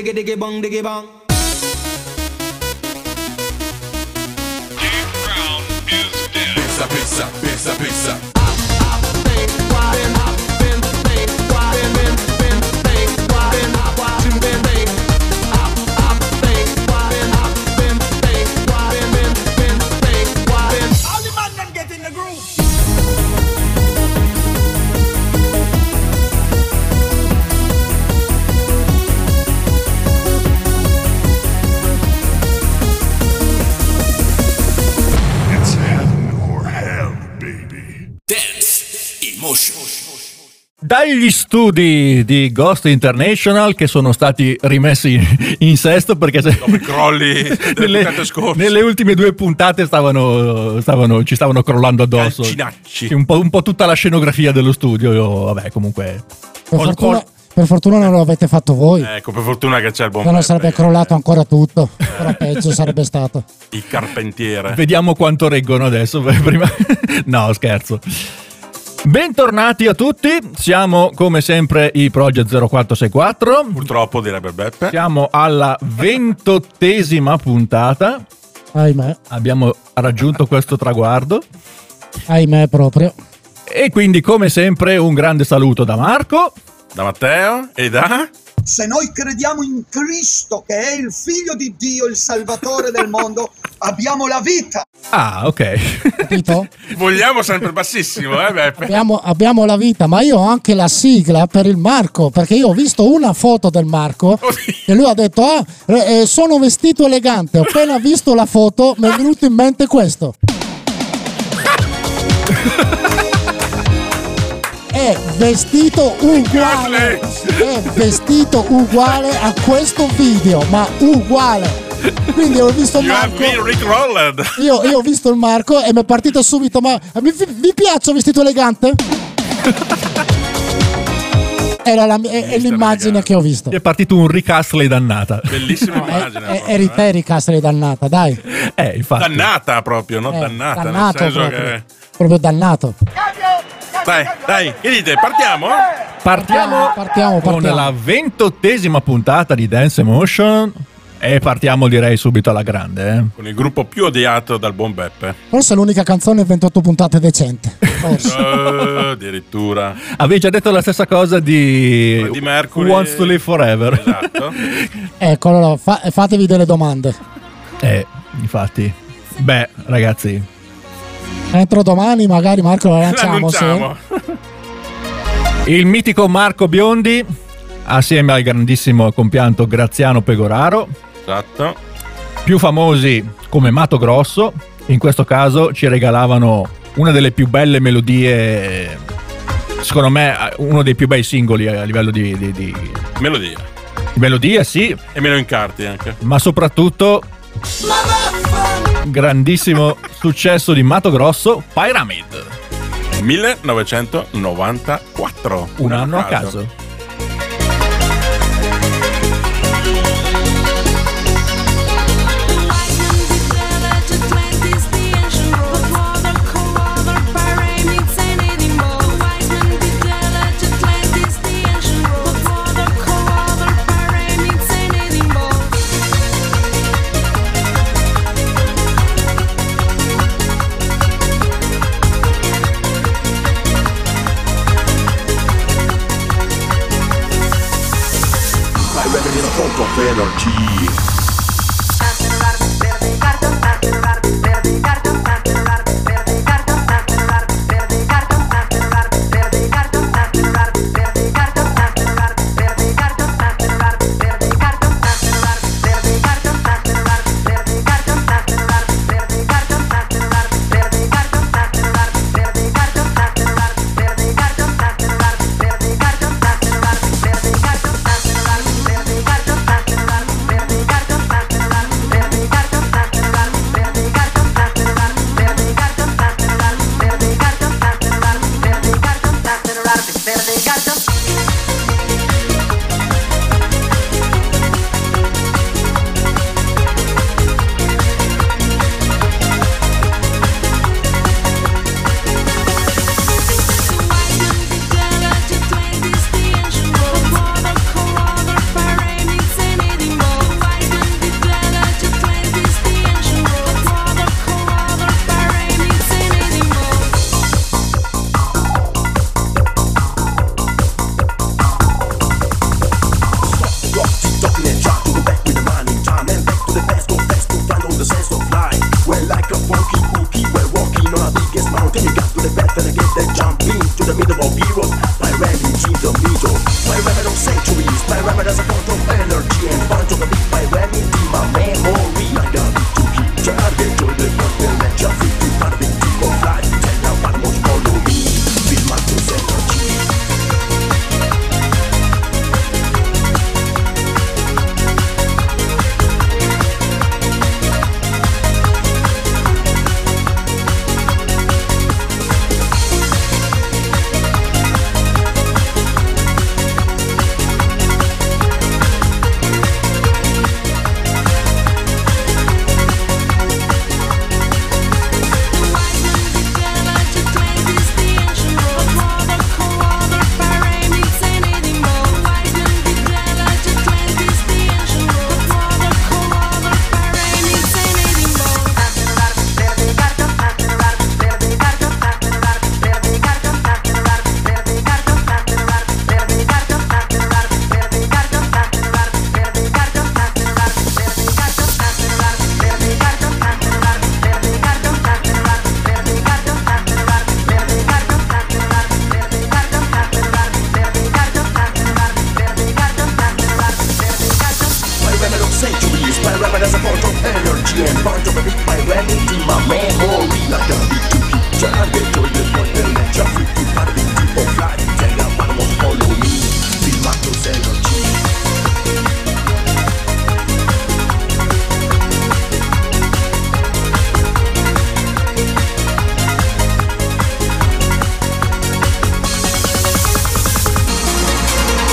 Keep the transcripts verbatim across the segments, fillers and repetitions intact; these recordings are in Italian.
diggy diggy bong diggy bong. Pizza, pizza, pizza, pizza. Dagli studi di Ghost International, che sono stati rimessi in sesto perché se dopo i crolli nelle, nelle ultime due puntate stavano, stavano, ci stavano crollando addosso. Calcinacci. Un po', un po' tutta la scenografia dello studio. Io, vabbè, comunque. Per ho, fortuna, ho... per fortuna non lo avete fatto voi. Ecco, per fortuna che c'è il buon se no Peppe. sarebbe crollato ancora tutto. Però peggio sarebbe stato. Il carpentiere. Vediamo quanto reggono adesso. Prima... no, scherzo. Bentornati a tutti, siamo come sempre i Project zero quattro sei quattro. Purtroppo direbbe Beppe. Siamo alla ventottesima puntata. Ahimè. Abbiamo raggiunto questo traguardo. Ahimè proprio. E quindi come sempre un grande saluto da Marco, da Matteo e da... Se noi crediamo in Cristo, che è il figlio di Dio, il salvatore del mondo, abbiamo la vita. Ah, ok. Capito? Vogliamo sempre bassissimo, eh Beppe? Abbiamo, abbiamo la vita, ma io ho anche la sigla per il Marco, perché io ho visto una foto del Marco e lui ha detto, ah, eh, sono vestito elegante. Ho appena visto la foto, mi è venuto in mente questo. È vestito uguale, è vestito uguale a questo video, ma uguale. Quindi ho visto il Marco, io, io ho visto il Marco e mi è partito subito, ma vi, vi piace vestito elegante? Era la, è, è l'immagine che ho visto. È partito un Rick Astley dannata. Bellissima No, immagine. è, è, eri te Rick Astley dannata, dai. Eh, infatti. Dannata proprio, non Eh, dannata. dannato nel senso proprio. che... Proprio dannato. Dai, dai, che dite? Partiamo? Partiamo, partiamo, con partiamo. la ventottesima puntata di Dance Emotion. E partiamo direi subito alla grande, eh. Con il gruppo più odiato dal buon Beppe. Forse è l'unica canzone ventotto puntate decente. Forse. Uh, addirittura. Avevi già detto la stessa cosa di Di Mercury. Who Wants to Live Forever. Esatto. Ecco, allora fa- fatevi delle domande. Eh, infatti. Beh, ragazzi, Entro domani magari Marco lo lanciamo. Sì. L'annunciamo. il mitico Marco Biondi assieme al grandissimo compianto Graziano Pegoraro, Esatto. più famosi come Mato Grosso, in questo caso ci regalavano una delle più belle melodie, secondo me uno dei più bei singoli a livello di, di, di... Melodia. melodia, sì, E meno incarti anche. ma soprattutto grandissimo successo di Mato Grosso, Pyramid, millenovecentonovantaquattro. un anno a caso.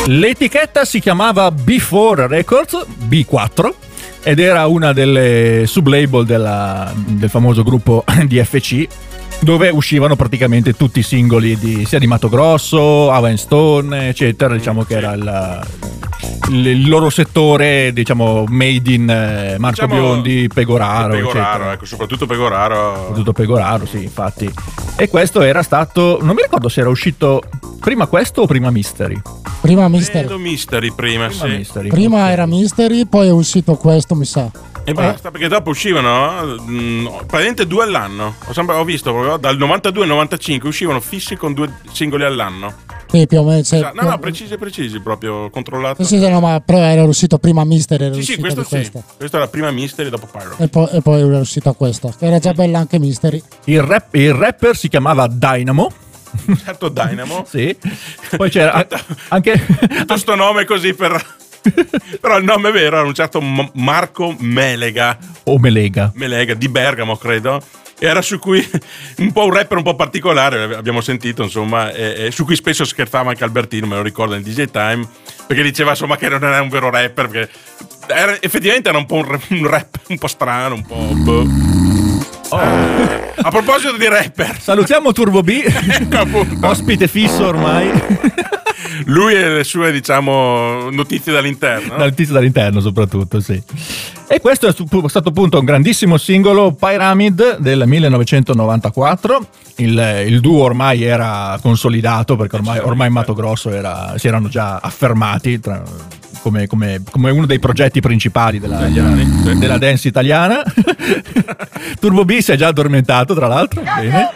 L'etichetta si chiamava B quattro Records, B quattro, ed era una delle sublabel della, del famoso gruppo D F C, dove uscivano praticamente tutti i singoli di, sia di Mato Grosso, Ava and Stone, eccetera. Diciamo che era il, il, il loro settore, diciamo, made in eh, Marco Diciamo Biondi, Pegoraro, Pegoraro, eccetera. ecco, soprattutto Pegoraro. Soprattutto Pegoraro, sì, infatti. E questo era stato, non mi ricordo se era uscito prima questo o prima Mystery. Prima Mystery. Credo Mystery prima, Prima sì. Mystery. Prima ok. era Mystery, poi è uscito questo, mi sa. E basta, perché dopo uscivano mh, praticamente due all'anno. Ho, sempre, ho visto proprio dal novantadue al novantacinque uscivano fissi con due singoli all'anno. Sì, più o meno. Cioè, No, no, precisi, precisi, proprio controllato. Sì, sì, no, ma però era uscito prima Mystery. Era Sì, sì, uscito questo di sì. questo. Questa era prima Mystery, dopo Pyro. E poi, e poi era uscito questo. Era già bella anche Mystery. Il, rap, il rapper si chiamava Dynamo. Certo, Dynamo. Sì. Poi c'era a- anche Tutto sto nome così per... Però il nome vero era un certo M- Marco Melega. o Melega. Melega di Bergamo, credo. Era su cui un po' un rapper un po' particolare, abbiamo sentito, insomma, e, e su cui spesso scherzava anche Albertino, me lo ricordo nel D J Time, perché diceva insomma che non era un vero rapper, perché era, effettivamente era un po' un rap, un rap un po' strano, un po'. Boh. Eh, a proposito di rapper, Salutiamo Turbo B, appunto, ospite fisso ormai, lui e le sue, diciamo, notizie dall'interno. dal tizio dall'interno soprattutto, sì. E questo è stato appunto un grandissimo singolo, Pyramid del millenovecentonovantaquattro. Il, il duo ormai era consolidato, perché ormai, ormai Mato Grosso era, si erano già affermati tra, come, come, come uno dei progetti principali della, Italiani, della, sì. della dance italiana. Turbo B si è già addormentato, tra l'altro. Bene.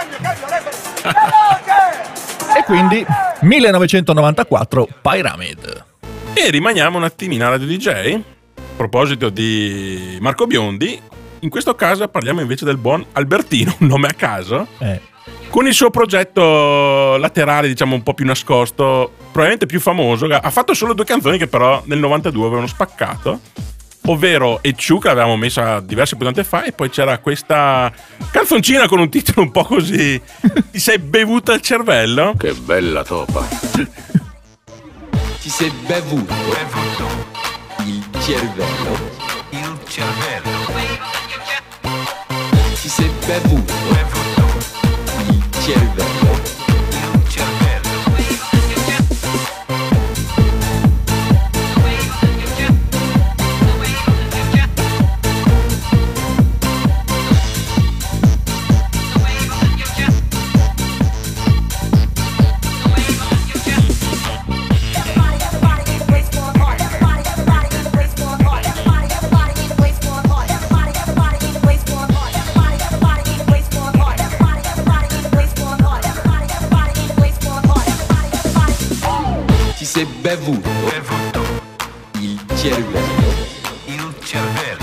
E quindi millenovecentonovantaquattro, Pyramid. E rimaniamo un attimino a Radio D J. A proposito di Marco Biondi, in questo caso parliamo invece del buon Albertino, un nome a caso, Eh. con il suo progetto laterale, diciamo un po' più nascosto, probabilmente più famoso. Ha fatto solo due canzoni che però nel novantadue avevano spaccato, ovvero Ecciu, che l'avevamo messa diverse puntate fa, e poi c'era questa canzoncina con un titolo un po' così: Ti sei bevuta il cervello? Che bella topa. Ti sei bevuto il cervello, il cervello. Ti sei bevuto il cervello, il cervello. Ti sei bevuto il cervello, il cervello.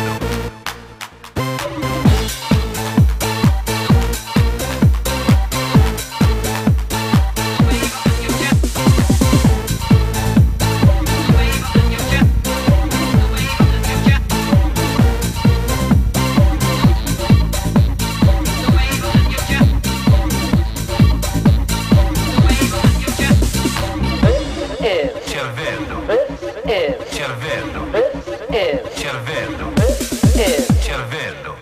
Cervello, cervello, cervello, cervello.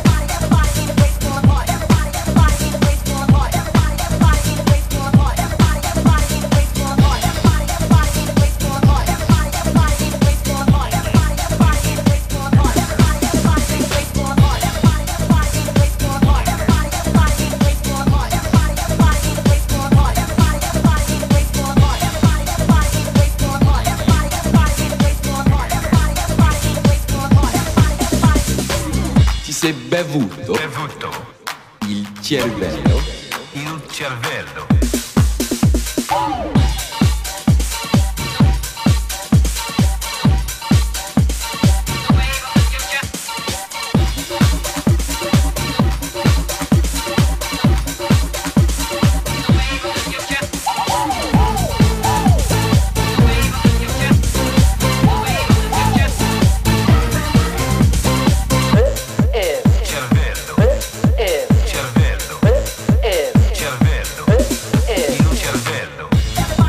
Ti sei bevuto, bevuto il cervello, il cervello. Cervello, cervello, il cervello.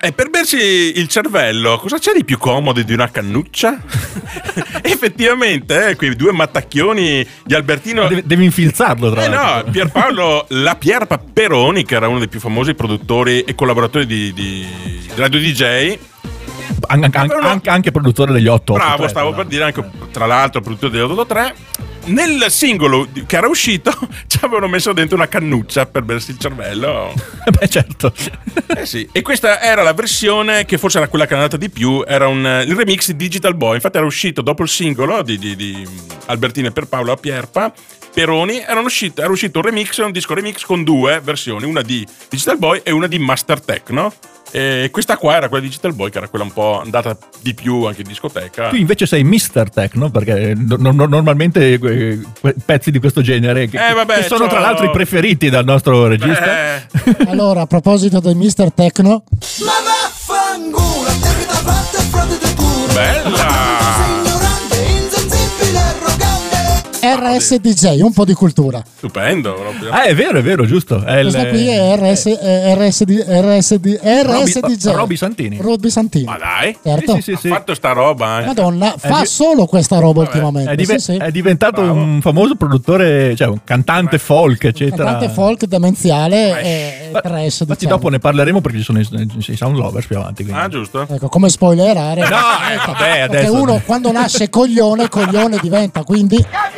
E per bersi il cervello, cosa c'è di più comodo di una cannuccia? Effettivamente, eh, quei due mattacchioni di Albertino. Devi, devi infilzarlo, tra Eh l'altro. no, Pierpaolo La Pierpa Peroni, che era uno dei più famosi produttori e collaboratori di, di Radio D J. An- an- Però no. anche, anche produttore degli otto. Bravo, stavo per dire anche, tra l'altro, produttore degli otto otto tre. Nel singolo che era uscito ci avevano messo dentro una cannuccia per bersi il cervello. Beh, certo. Eh sì. E questa era la versione che forse era quella che è andata di più. Era un, il remix di Digital Boy. Infatti era uscito dopo il singolo di, di, di Albertino e Pierpaolo La Pierpa Peroni. Erano uscito, era uscito un remix, un disco remix con due versioni, una di Digital Boy e una di Master Techno. E questa qua era quella di Digital Boy, che era quella un po' andata di più anche in discoteca. Tu invece sei mister Techno, perché no- no- normalmente eh, que- pezzi di questo genere che, Eh, vabbè, che sono tra c'ho- l'altro i preferiti dal nostro regista. Eh, Allora, a proposito del mister Techno, Ma vaffanculo, te che t'ha fatto il frate del culo. bella! Sei ignorante, insensibile, arrogante. R S D J, un po' di cultura. Stupendo proprio. Ah, è vero, è vero, giusto. È il- Questa qui è R S, eh, R S D, R S D, R S D J. Roby Santini. Roby Santini. Ma dai, Certo. Sì, sì, sì, sì. ha fatto sta roba. Eh. Madonna, fa di- solo questa roba ultimamente. È, dive- sì, sì. è diventato Bravo. un famoso produttore, cioè un cantante folk, eccetera. Cantante folk demenziale e Ma- R S D J. Infatti, dopo ne parleremo perché ci sono i, i Sound Lovers più avanti. quindi. Ah, giusto. Ecco, come spoilerare. No, eh, vabbè, Perché adesso- uno quando nasce coglione, coglione diventa, quindi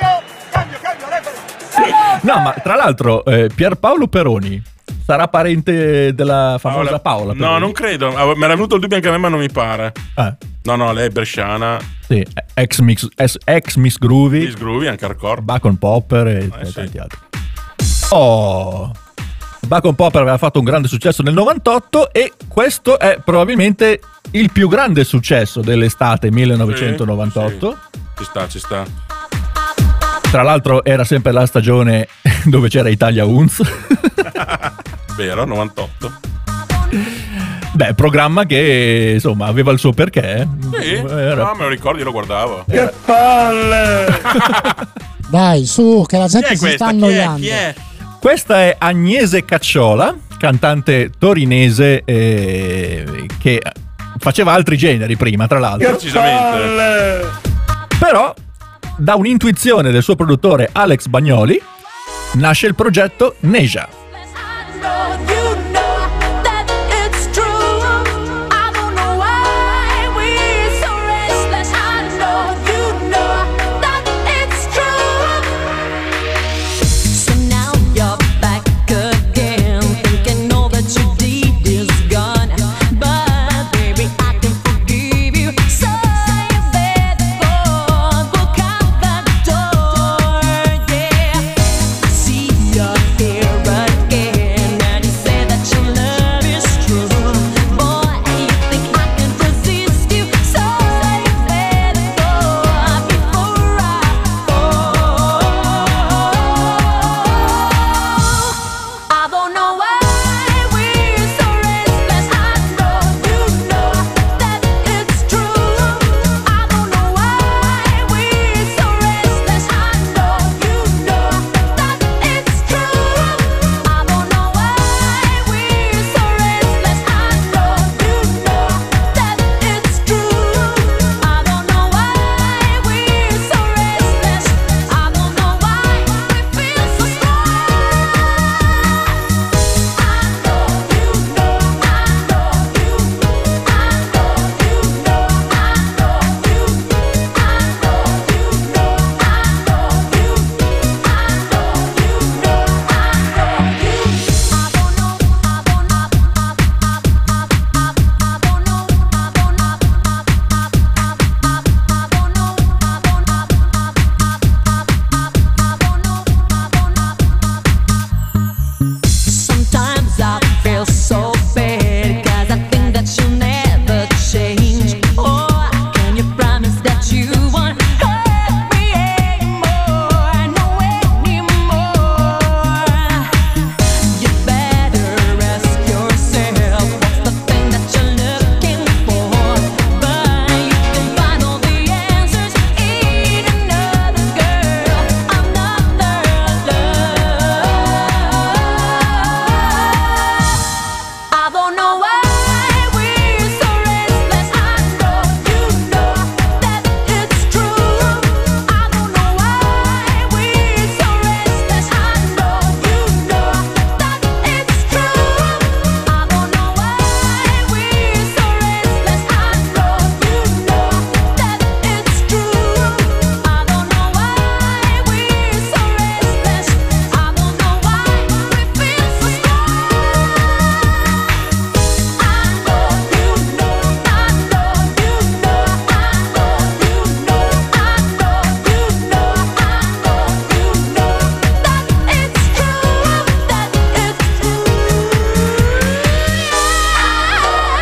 No, ma tra l'altro, eh, Pierpaolo Peroni sarà parente della famosa Paola. No, Peroni? non credo. Ah, me era venuto il dubbio anche a me, ma non mi pare. Eh, No, no, lei è bresciana. sì, ex, mix, ex, ex Miss Groovy, Miss Groovy, anche hardcore. Bacon Popper e, e sì. tanti altri. Oh, Bacon Popper aveva fatto un grande successo nel novantotto e questo è probabilmente il più grande successo dell'estate millenovecentonovantotto. Sì, ci sta, ci sta. Tra l'altro era sempre la stagione dove c'era Italia Unz. Vero, novantotto. Beh, programma che insomma aveva il suo perché. Sì, Era- no, me lo ricordo, io lo guardavo. dai, su, che la Chi gente è si questa? sta Chi è? annoiando. Chi è? Questa è Agnese Cacciola, cantante torinese eh, che faceva altri generi prima, tra l'altro. Precisamente. Però, da un'intuizione del suo produttore Alex Bagnoli, nasce il progetto Neja. Here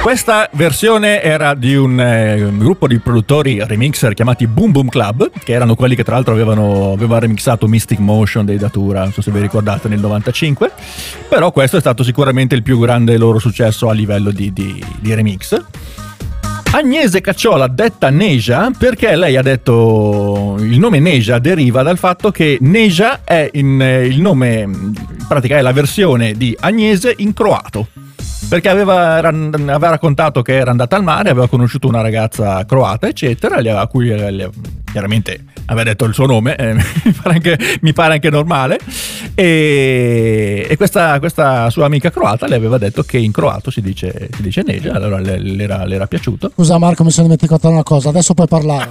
Questa versione era di un, eh, un gruppo di produttori remixer chiamati Boom Boom Club, che erano quelli che tra l'altro avevano, avevano remixato Mystic Motion dei Datura, non so se vi ricordate, nel novantacinque. Però questo è stato sicuramente il più grande loro successo a livello di, di, di remix. Agnese Cacciola, detta Neja, perché lei ha detto il nome Neja deriva dal fatto che Neja è in, eh, il nome, in pratica è la versione di Agnese in croato. Perché aveva, era, aveva raccontato che era andata al mare, aveva conosciuto una ragazza croata, eccetera, a cui eh, chiaramente aveva detto il suo nome, eh, mi, pare anche, mi pare anche normale, e, e questa, questa sua amica croata le aveva detto che in croato si dice, si dice Neja, allora le, le, era, le era piaciuto. Scusa Marco, mi sono dimenticato una cosa, adesso puoi parlare.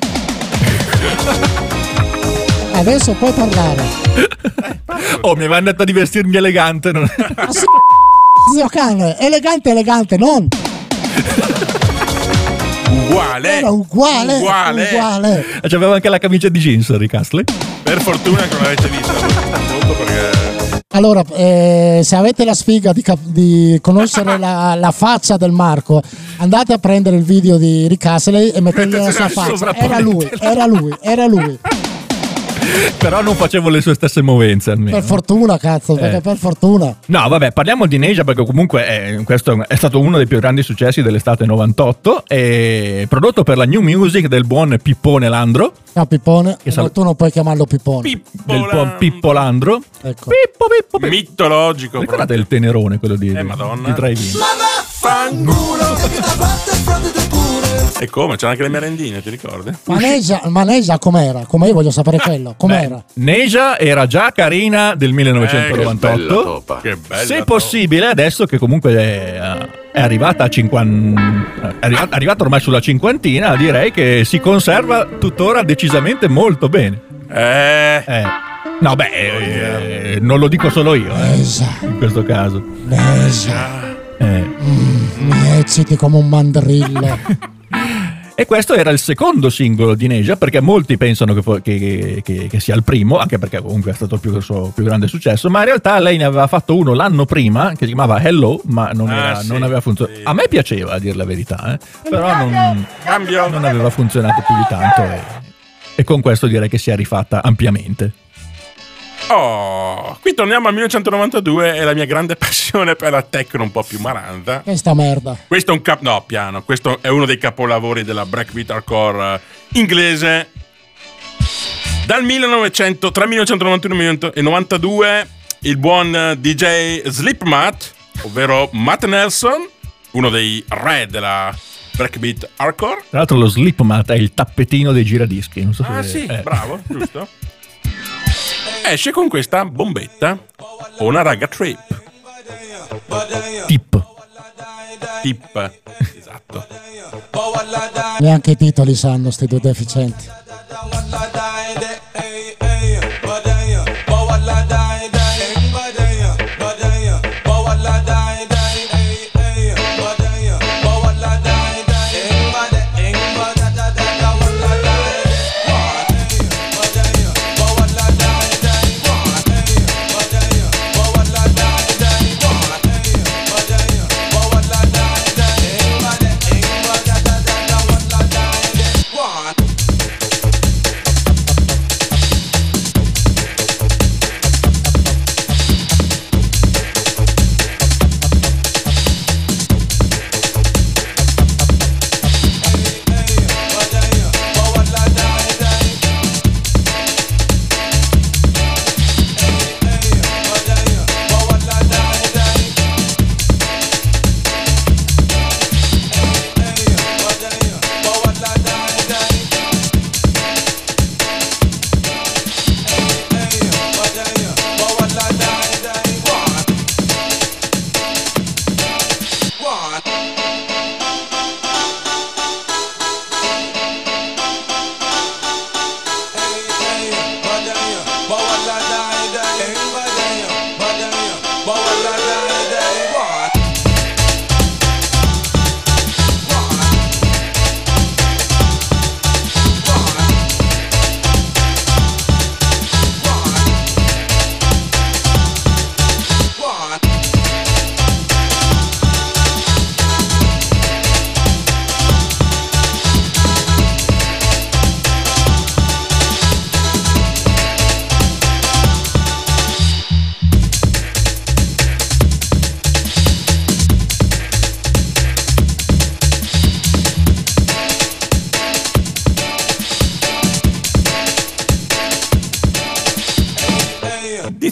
Adesso puoi parlare. Oh, mi avevano detto di vestirmi elegante. Non... Ah, sì, zio cane, elegante, elegante, non... Uguale. Era uguale. Uguale. Uguale. C'aveva anche la camicia di jeans, Rick Astley. Per fortuna che non l'avete vista molto perché... Allora, eh, se avete la sfiga di, cap- di conoscere la, la faccia del Marco, andate a prendere il video di Rick Astley e mettetelo la sua faccia. Era lui, era lui, era lui. Però non facevo le sue stesse movenze almeno. Per fortuna, cazzo, perché Eh. per fortuna. No, vabbè, parliamo di Neja perché comunque è, questo è stato uno dei più grandi successi dell'estate novantotto, e prodotto per la New Music del buon Pippone Landro. Ciao Pippone, Che sal- ma tu non puoi chiamarlo Pippone. Del buon Pippo Landro. Ecco. Pippo, Pippo, Pippo. Mitologico. Ricordate il tenerone, quello di, Eh, Madonna. di Drive-In? E come? C'erano anche le merendine, ti ricordi? Manegia, Manegia com'era? Come io voglio sapere quello. Com'era? Neja era già carina del millenovecentonovantotto. Che bella. Se possibile, adesso che comunque è, è arrivata a cinquanta, è arrivata, è arrivata ormai sulla cinquantina, direi che si conserva tuttora decisamente molto bene. Eh. Eh. No, beh, eh, non lo dico solo io, eh, Neja, in questo caso. Neja. Eh. Mm, mi ecciti come un mandrillo. E questo era il secondo singolo di Neja, perché molti pensano che, fo- che, che, che sia il primo, anche perché comunque è stato il, più, il suo più grande successo, ma in realtà lei ne aveva fatto uno l'anno prima che si chiamava Hello, ma non, Ah, era, sì, non aveva funzionato. sì. A me piaceva, a dire la verità, eh, però non, Cambio. non aveva funzionato più di tanto, e, e con questo direi che si è rifatta ampiamente. Oh, qui torniamo al millenovecentonovantadue e la mia grande passione per la techno un po' più maranda. Questa merda. Questo è un cap... No, piano. Questo è uno dei capolavori della breakbeat hardcore eh, inglese. Dal millenovecento, tra millenovecentonovantuno e novantadue, il buon eh, D J Slipmatt, ovvero Matt Nelson, uno dei re della breakbeat hardcore. Tra l'altro lo Slipmatt è il tappetino dei giradischi. Non so Ah se, sì, eh. bravo, giusto? Esce con questa bombetta o una raga trip. Tip. Tip. Esatto. Neanche i titoli sanno sti due deficienti.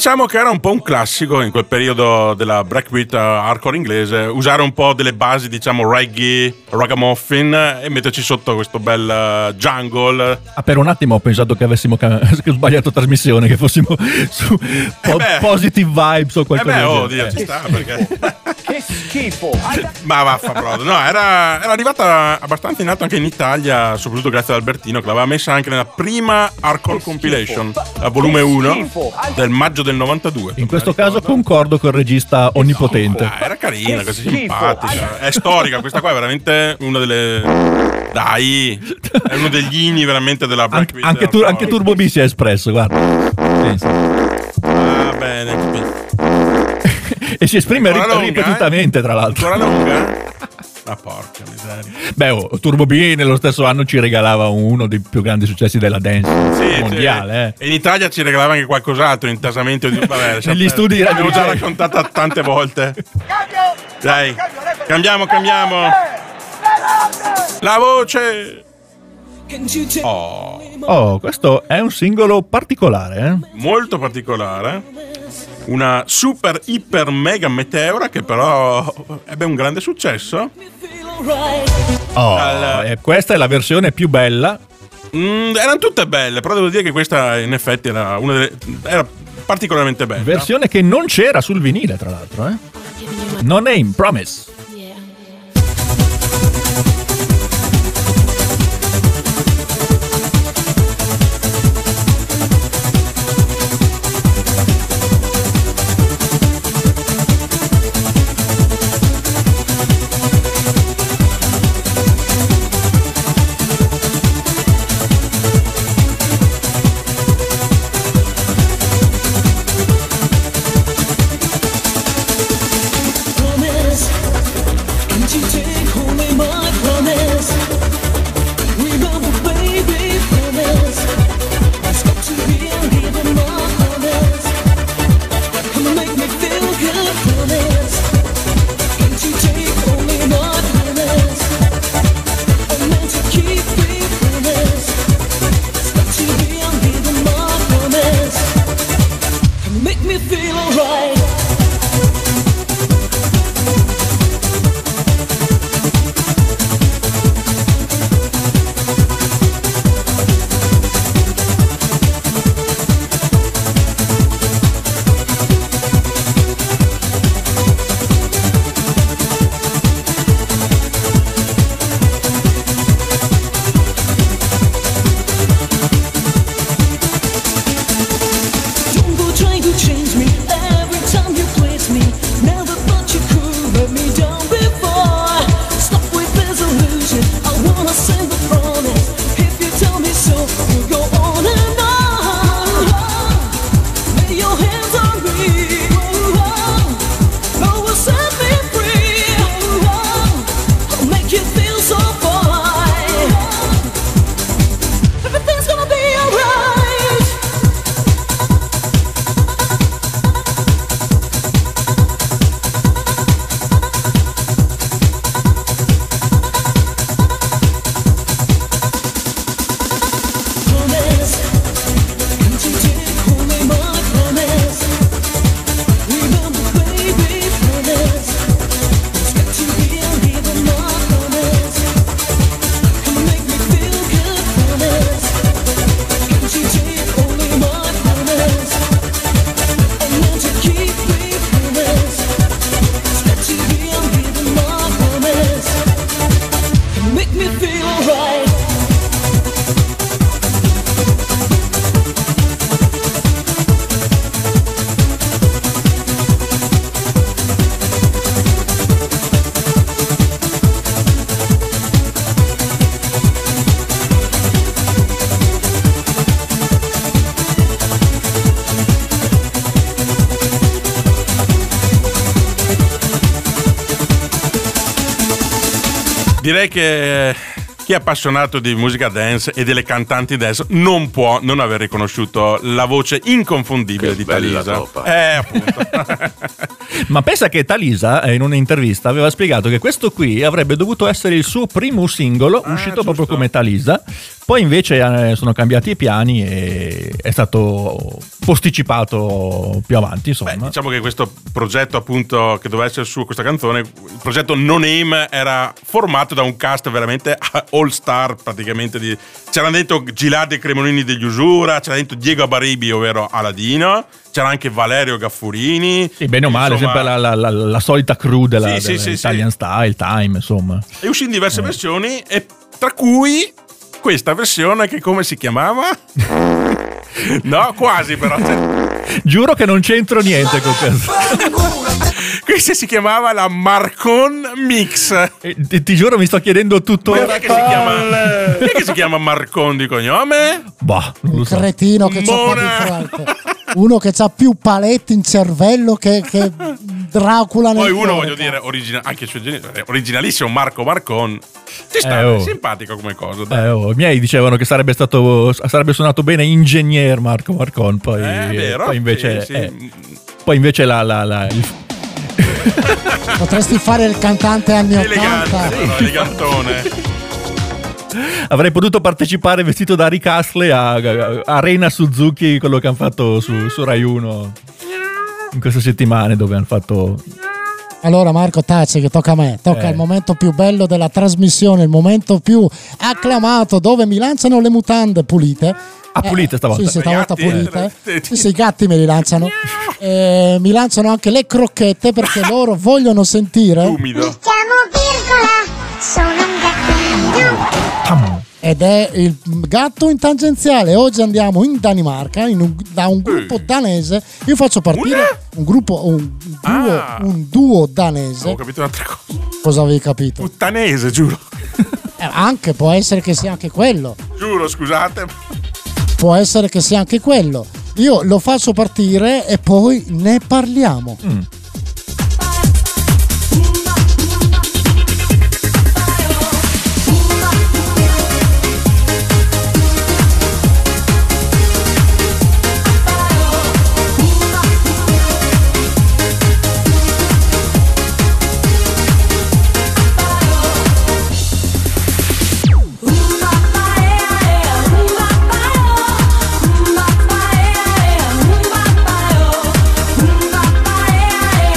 diciamo che era un po' un classico in quel periodo della breakbeat hardcore inglese, usare un po' delle basi, diciamo, reggae, ragamuffin e metterci sotto questo bel jungle. Ah, per un attimo ho pensato che avessimo ca- sbagliato trasmissione, che fossimo su po- eh beh, positive vibes o qualcosa. Eh beh, oh, del Dio, genere. ci sta perché... Che schifo. Ma vaffa brodo. No, era, era arrivata abbastanza in alto anche in Italia, soprattutto grazie ad Albertino, che l'aveva messa anche nella prima Hardcore Compilation, la volume uno del maggio del novantadue. In questo caso concordo col regista onnipotente. Ah, era carina, così simpatica. È storica, questa qua è veramente una delle... Dai, è uno degli inni veramente della breakbeat. Anche, anche, tu, anche Turbo B si è espresso, guarda. Pensa. Ah, bene. E si esprime Ancora ri- lunga, ripetutamente, eh? tra l'altro. Ancora lunga? Ah, porca miseria. Beh, oh, Turbo B nello stesso anno ci regalava uno dei più grandi successi della dance Sì, mondiale. sì. E in Italia ci regalava anche qualcos'altro, intasamento di... Vabbè, Negli studi di l'abbiamo già radio. raccontata tante volte. Dai, cambiamo, cambiamo. La voce. Oh, Oh, questo è un singolo particolare, eh? molto particolare. Una super, iper, mega meteora che però ebbe un grande successo. Oh, Al- e questa è la versione più bella. Mm, erano tutte belle, però devo dire che questa in effetti era una delle... era particolarmente bella. Versione che non c'era sul vinile, tra l'altro, eh? No Name, Promise. Direi che chi è appassionato di musica dance e delle cantanti dance non può non aver riconosciuto la voce inconfondibile Che di bella Talisa. topa. Eh, appunto. Ma pensa che Talisa in un'intervista aveva spiegato che questo qui avrebbe dovuto essere il suo primo singolo, Ah, uscito giusto. proprio come Talisa, Poi invece eh, sono cambiati i piani e è stato posticipato più avanti, insomma. Beh, diciamo che questo progetto appunto che doveva essere su questa canzone, il progetto No Name, era formato da un cast veramente all star praticamente di... c'erano dentro Gilardi e Cremonini degli Usura, c'era dentro Diego Abaribi ovvero Aladino, c'era anche Valerio Gaffurini. Sì, bene o male, insomma... sempre la, la, la, la solita crew della, sì, sì, della sì, Italian sì. Style, Time, insomma. E uscì in diverse eh. versioni, e tra cui questa versione che come si chiamava? No, quasi però. Giuro che non c'entro niente con questo. Questa si chiamava la Marcon Mix. E, ti, ti giuro mi sto chiedendo tuttora. Ma chi è che si chiama? Chi è che si chiama Marcon di cognome? Bah, non lo Un so. cretino che c'ha qua di fronte. Uno che ha più paletti in cervello che, che Dracula nel Poi uno, cuore. voglio dire, origina- anche il suo genere, originalissimo Marco Marcon. Ci sta, Eh, oh. è simpatico come cosa. Dai. Eh, oh, i miei dicevano che sarebbe stato sarebbe suonato bene Ingegner Marco Marcon, poi, Eh, vero? poi invece Sì, sì. eh, poi invece la, la, la il- Potresti fare il cantante anni Elegante, ottanta. però, elegantone. avrei potuto partecipare vestito da Rick Astley a, a Arena Suzuki, quello che hanno fatto su, su Rai uno in queste settimane, dove hanno fatto. Allora Marco, taci che tocca a me, tocca Eh. il momento più bello della trasmissione, il momento più acclamato, dove mi lanciano le mutande pulite. Ah, pulite stavolta? Sì, sì, stavolta I gatti, pulite. eh. Sì, sì, i gatti me li lanciano. Eh, mi lanciano anche le crocchette perché loro vogliono sentire. Umido. Chiamo virgola, sono un gattino. Tam. Ed è il gatto in tangenziale. Oggi andiamo in Danimarca in un- da un gruppo danese. Io faccio partire un gruppo, un duo, Ah. un duo danese. Ho capito un'altra cosa. Cosa avevi capito? Puttanese, giuro. Eh, anche può essere che sia anche quello. Giuro, scusate. Può essere che sia anche quello. Io lo faccio partire e poi ne parliamo. Mm. Bye.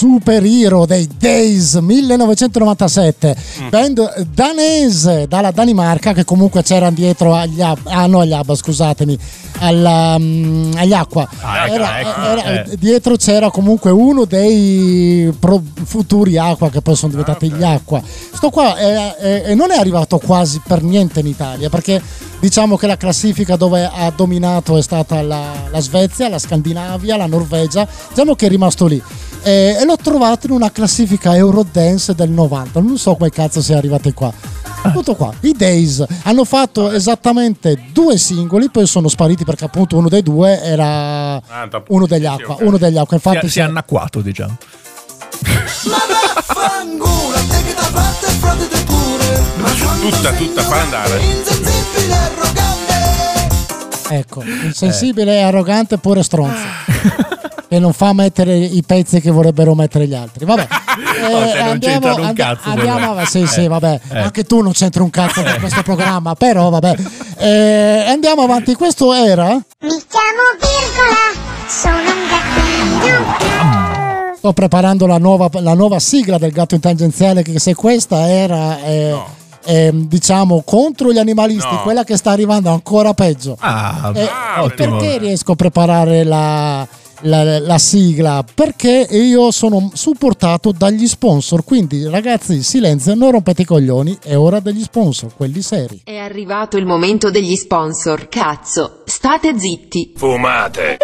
Superhero dei Days millenovecentonovantasette, mm. band danese dalla Danimarca, che comunque c'era dietro agli Abba, ah no agli Abba scusatemi, alla, um, agli Aqua, ah, era, ecco, era, eh. dietro c'era comunque uno dei pro, futuri Aqua, che poi sono diventati ah, okay. gli Aqua. Sto qua è, è, è, non è arrivato quasi per niente in Italia, perché diciamo che la classifica dove ha dominato è stata la, la Svezia, la Scandinavia, la Norvegia, diciamo che è rimasto lì. E, e l'ho trovato in una classifica Eurodance del novanta, non so come cazzo sia arrivati qua. Tutto qua. I Days hanno fatto esattamente due singoli, poi sono spariti perché appunto uno dei due era uno degli Aqua, uno degli Aqua. Infatti si, si è annacquato, diciamo. Ma vaffanculo, te che da parte frate te pure. Ma tutta, tutta, fa andare. Insensibile e arrogante. Ecco, insensibile e arrogante pure stronzo. E non fa mettere i pezzi che vorrebbero metere gli altri. Vabbè. No, eh, non andiamo, un and- cazzo. andiamo, eh, sì, eh, sì, vabbè. Eh. Anche tu non c'entri un cazzo con questo programma, però vabbè. Eh, andiamo avanti. Questo era? Mi chiamo Virgola, sono un gattino. Sto preparando la nuova, la nuova sigla del Gatto in Tangenziale, che se questa era eh, no. eh, diciamo contro gli animalisti, no. quella che sta arrivando ancora peggio. Ah, eh, ah, ottimo. Perché riesco a preparare la, la, la sigla? Perché io sono supportato dagli sponsor, quindi ragazzi silenzio, non rompete i coglioni, è ora degli sponsor, quelli seri. È arrivato il momento degli sponsor, cazzo, state zitti. Fumate.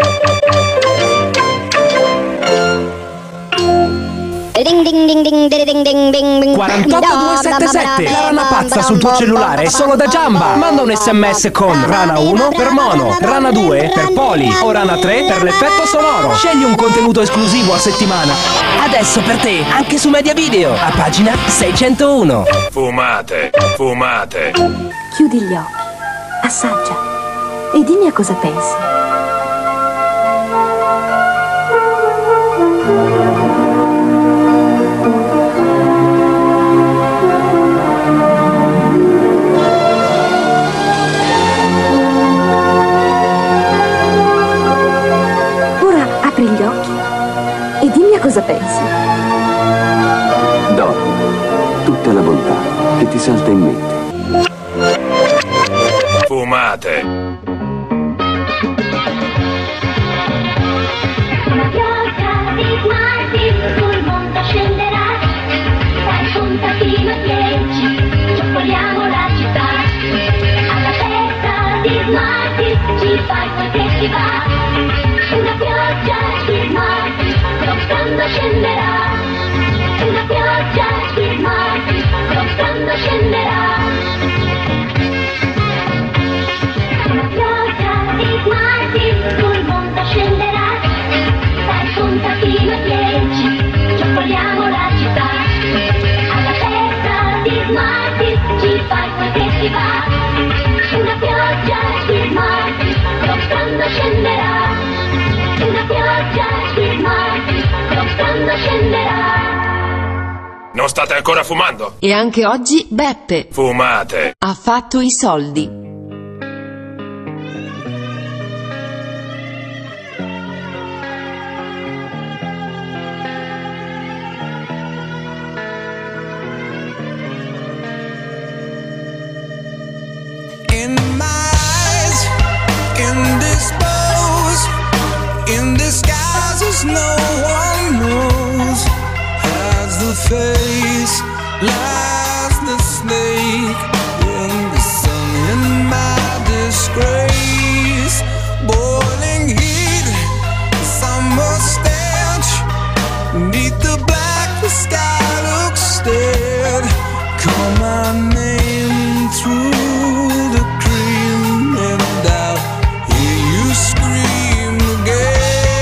Ding ding ding ding ding ding ding ding. quarantotto duecentosettantasette. La rana pazza sul tuo cellulare è solo da Giamba. Manda un sms con Rana uno per mono, Rana due per poli o Rana tre per l'effetto sonoro. Scegli un contenuto esclusivo a settimana. Adesso per te anche su Media Video a pagina seicentouno. Fumate. Fumate. Chiudi gli occhi, assaggia e dimmi a cosa pensi. Gli occhi e dimmi a cosa pensi. Dormi, tutta la bontà che ti salta in mente. Fumate. Una pioggia di smarties sul mondo scenderà. Dai contadino dieci, gioccoliamo la città. Alla festa di smarties ci fai quel che ti va. Una pioggia di smarties, quando scenderà. Una pioggia di smarties, quando scenderà. Una pioggia di smarties sul mondo scenderà. Dai contadino dieci, gioccoliamo la città. Alla festa di smarties ci fai quel che ti va. Una pioggia di smarties, quando scenderà. Una pioggia di smarties, quando scenderà. Non state ancora fumando? E anche oggi Beppe Fumate. ha fatto i soldi. In disguises no one knows. Has the face, lies the snake. In the sun, in my disgrace. Boiling heat, summer stench. Neath the black, the sky looks dead. Call my name through the cream, and I'll hear you scream again.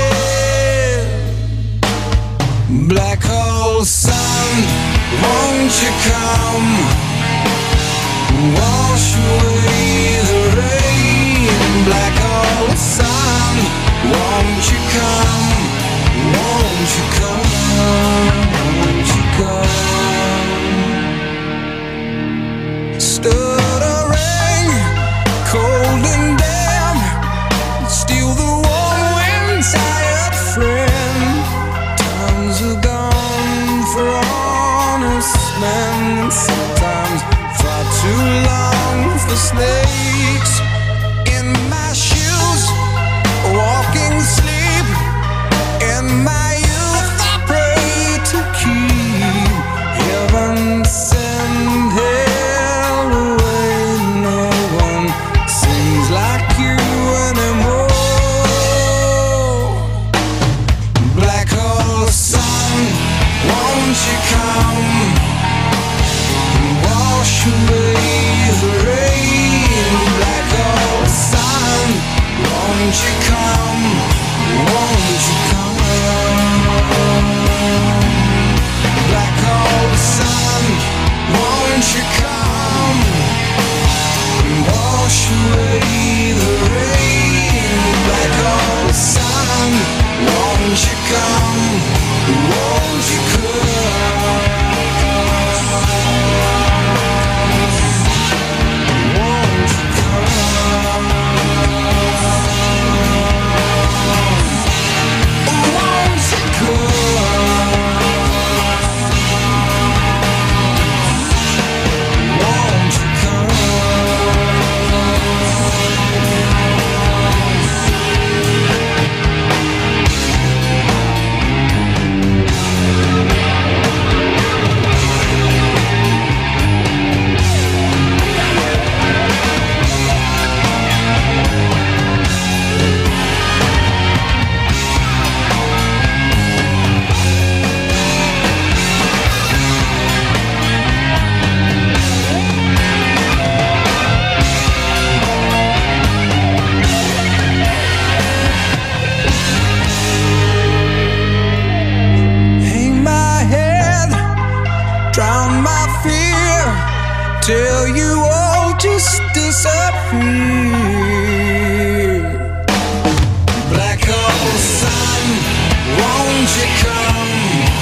Black hole sun, won't you come? Wash away the rain. Black hole sun, won't you come? Won't you come? Won't you come? Stuttering, cold and damp, steal the warm wind, tired friend. Times are gone. till you all just disappear. Black hole sun, won't you come,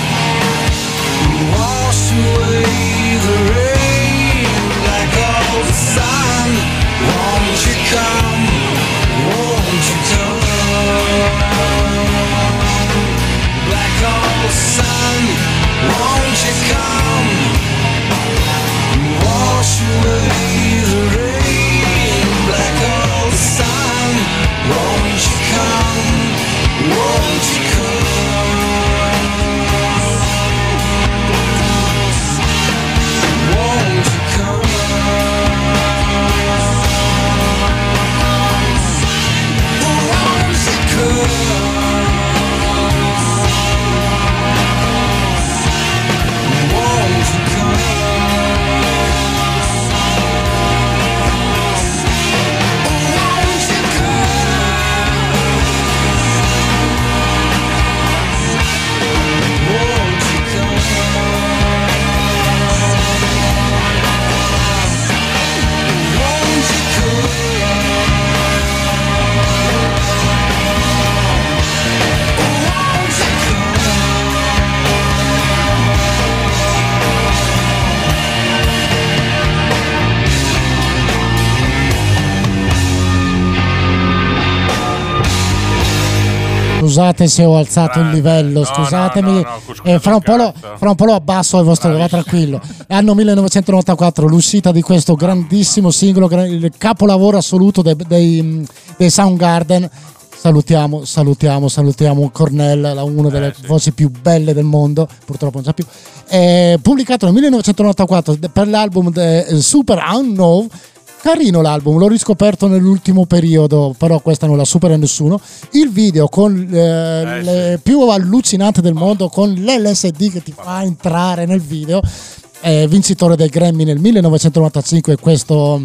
wash away the rain. Black hole sun, won't you come, won't you come. Black hole sun, won't you come, wash away the rain. Black hole sun, won't you come, won't you come. Won't you come. Won't you come. Scusate se ho alzato il livello, scusatemi, no, no, no, eh, fra, un po lo, fra un po' lo abbasso al vostro, va tranquillo. Anno millenovecentonovantaquattro, l'uscita di questo grandissimo singolo, il capolavoro assoluto dei, dei, dei Soundgarden. Salutiamo, salutiamo, salutiamo Cornell, una delle eh, sì. voci più belle del mondo, purtroppo non c'è più. Eh, pubblicato nel millenovecentonovantaquattro per l'album Super Unknown. Carino l'album, l'ho riscoperto nell'ultimo periodo, però questa non la supera nessuno. Il video con eh, eh, le sì. più allucinante del mondo, con l'L S D che ti fa entrare nel video, eh, vincitore del Grammy nel millenovecentonovantacinque, questo,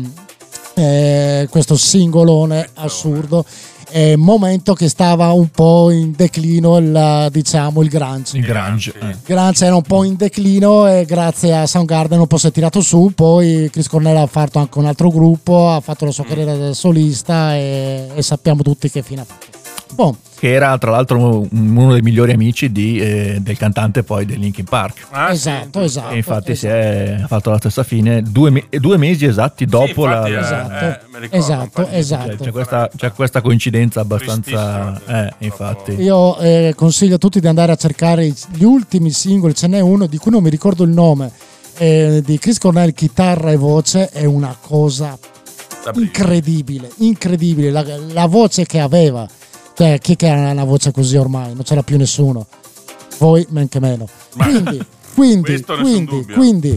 eh, questo singolone assurdo. Eh, momento che stava un po' in declino il, diciamo il grunge il grunge, eh. il grunge era un po' in declino e grazie a Soundgarden un po' si è tirato su. Poi Chris Cornell ha fatto anche un altro gruppo, ha fatto la sua carriera da solista e, e sappiamo tutti che fine ha fatto. Bon. Che era tra l'altro uno dei migliori amici di, eh, del cantante poi dei Linkin Park. Ah, esatto, sì. esatto. E infatti esatto. si è ha fatto la stessa fine due, me- due mesi esatti dopo sì, infatti, la, eh, esatto, eh, ricordo, esatto, esatto. C'è, c'è, questa, c'è questa coincidenza abbastanza eh, infatti. Io eh, consiglio a tutti di andare a cercare gli ultimi singoli, ce n'è uno di cui non mi ricordo il nome, eh, di Chris Cornell, chitarra e voce, è una cosa incredibile, incredibile la, la voce che aveva. Cioè, chi che ha una voce così ormai? Non ce l'ha più nessuno. Voi men che meno. Quindi, quindi, quindi, quindi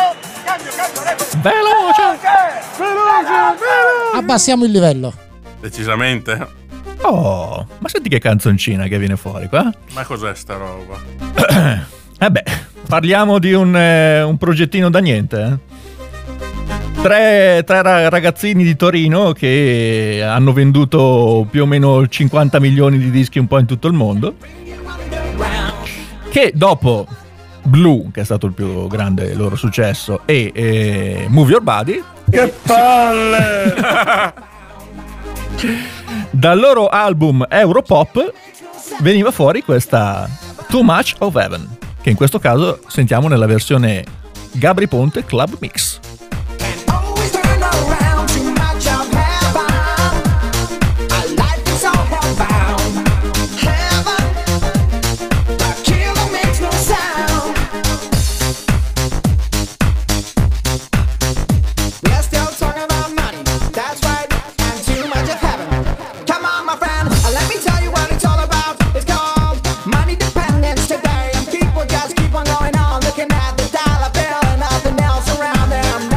veloce, veloce, abbassiamo il livello. Decisamente. Oh, ma senti che canzoncina che viene fuori qua? Ma cos'è sta roba? Eh beh, parliamo di un, eh, un progettino da niente, eh? Tre, tre ragazzini di Torino che hanno venduto più o meno cinquanta milioni di dischi un po' in tutto il mondo, che dopo Blue, che è stato il più grande loro successo, e, e Move Your Body, che palle, dal loro album Europop veniva fuori questa Too Much of Heaven, che in questo caso sentiamo nella versione Gabri Ponte Club Mix. Today, and people just keep on going on, looking at the dollar bill and nothing else around them.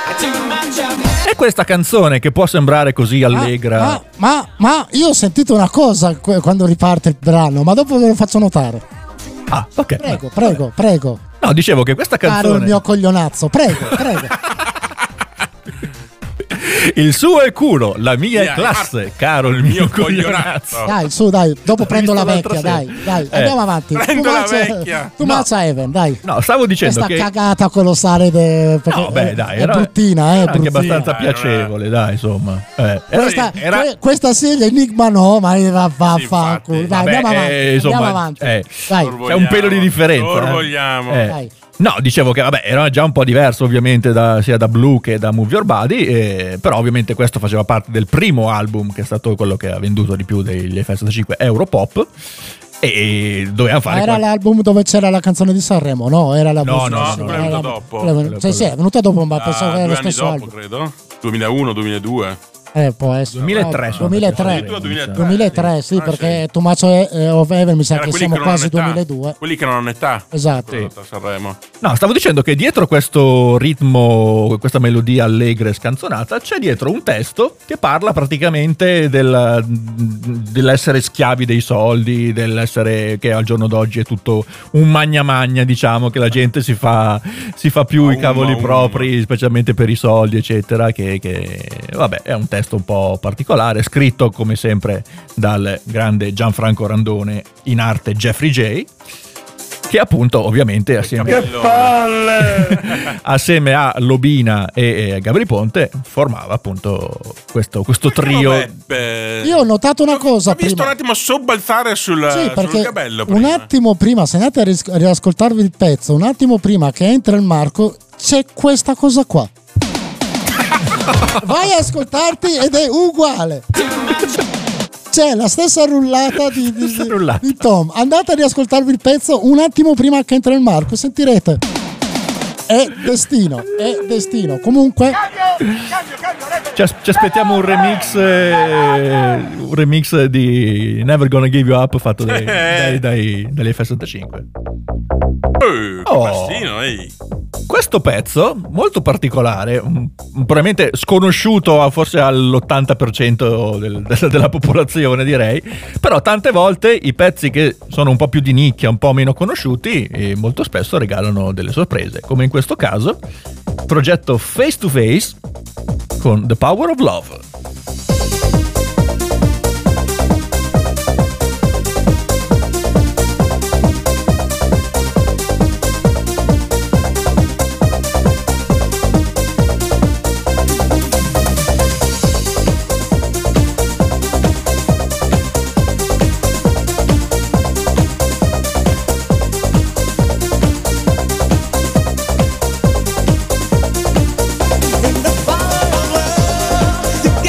E questa canzone che può sembrare così allegra. Ma, ma, ma io ho sentito una cosa quando riparte il brano, ma dopo ve lo faccio notare. Ah, ok. Prego, prego, prego. No, dicevo che questa canzone. Caro il mio coglionazzo, prego, prego. Il suo è culo, la mia Via, è classe, caro il mio coglionazzo. Dai, su, dai, dopo prendo la l'altra vecchia, sera. dai, dai, Eh. andiamo avanti. Prendo Tu la marcia- vecchia. Tu No. marcia Even, dai. No, stavo dicendo Questa che. cagata colossale de... perché No, beh, dai, è era, bruttina, eh, era anche bruttina. abbastanza piacevole, dai, insomma. Eh, era- Questa, era- que- questa sì, l'enigma no, ma va, va, Sì, fa infatti. culo. Dai, Vabbè, andiamo avanti. eh, insomma, andiamo avanti. eh, Dai. c'è un pelo di differenza. Lo eh. vogliamo. Eh. Dai. No, dicevo che vabbè, era già un po' diverso ovviamente da, sia da Blue che da Move Your Body, eh, però ovviamente questo faceva parte del primo album che è stato quello che ha venduto di più degli F sessantacinque, Europop, e doveva fare Ma era qual- l'album dove c'era la canzone di Sanremo? No, era la No, musica. no, No, no, quella è Era venuta la- dopo. quella- Quello- Sì, sì, è venuta dopo, ma pensavo Ah, che era due lo anni stesso dopo, album. credo. duemilauno duemiladue. Eh, può essere. duemilatré, Eh, sono duemilatré. addirittura duemilatré. duemilatré, sì, Ah, perché Tommaso e eh, of Heaven mi sa Era che quelli siamo che non quasi hanno età. duemiladue. Quelli che non hanno età. Esatto. Sì. A Sanremo. No, stavo dicendo che dietro questo ritmo, questa melodia allegra e scanzonata, c'è dietro un testo che parla praticamente del, dell'essere schiavi dei soldi, dell'essere che al giorno d'oggi è tutto un magna magna, diciamo, che la gente si fa, si fa più Ma i cavoli umma, propri, specialmente per i soldi, eccetera, che, che vabbè, è un testo un po' particolare, scritto come sempre dal grande Gianfranco Randone, in arte Jeffrey J, che appunto ovviamente assieme, assieme a Lobina e, e Gabri Ponte formava appunto questo, questo trio. Beppe. Io ho notato una cosa Ho visto prima. un attimo sobbalzare sul, Sì, sul perché cabello un prima. attimo prima, se andate a ris- a riascoltarvi il pezzo, un attimo prima che entra il Marco, c'è questa cosa qua. Vai a ascoltarti ed è uguale. C'è la stessa rullata di, di, Stessa di- rullata. di Tom. Andate a riascoltarvi il pezzo un attimo prima che entra il Marco, sentirete. È destino, è destino. Comunque, Ci, as- ci aspettiamo un remix, eh, un remix di Never Gonna Give You Up fatto dai, dai, dai, dagli F sessantacinque. Eh, che Oh. bastino, ehi. Questo pezzo, molto particolare, un- un- probabilmente sconosciuto a forse all'ottanta per cento del- del- della popolazione, direi, però tante volte i pezzi che sono un po' più di nicchia, un po' meno conosciuti, e molto spesso regalano delle sorprese, come in questo caso, progetto Face to Face con The Power of Love. In the power of love,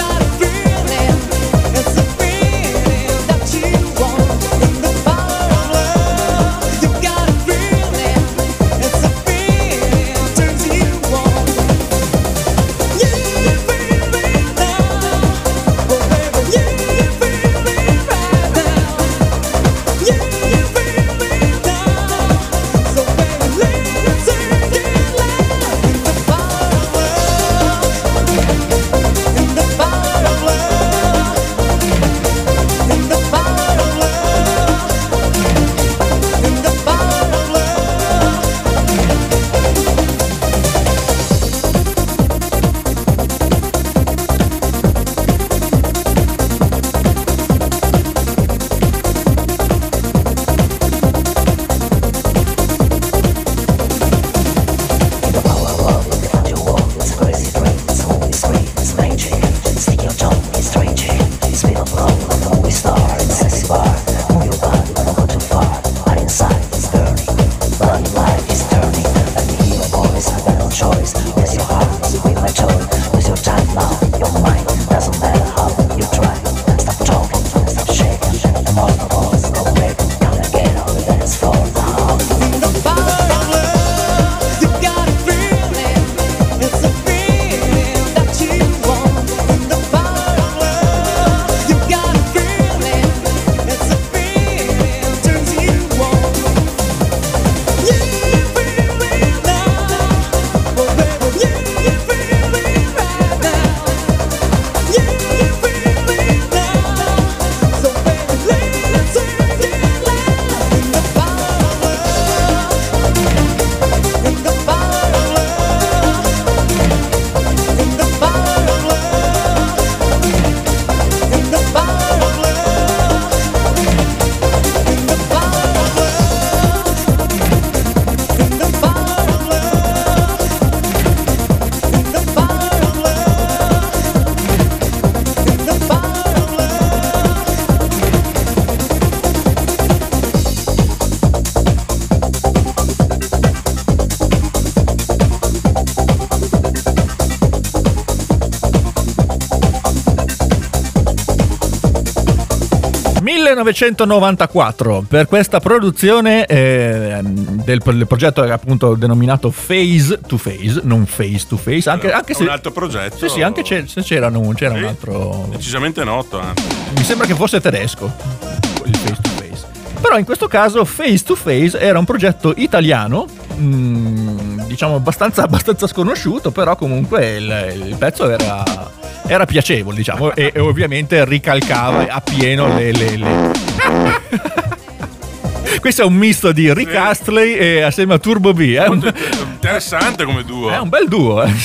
millenovecentonovantaquattro, per questa produzione eh, del, del progetto appunto denominato Phase to Phase, non Face to Face, anche, anche se un altro progetto. Sì, sì, anche c'è, c'era, un, c'era sì, un altro decisamente noto anche. Mi sembra che fosse tedesco il Face to Face. Però in questo caso Face to Face era un progetto italiano, mh, diciamo abbastanza, abbastanza sconosciuto, però comunque il, il pezzo era, era piacevole, diciamo, e, e ovviamente ricalcava a pieno le... le, le... Questo è un misto di Rick Astley e assieme a Turbo B. È un... interessante come duo. È un bel duo, eh.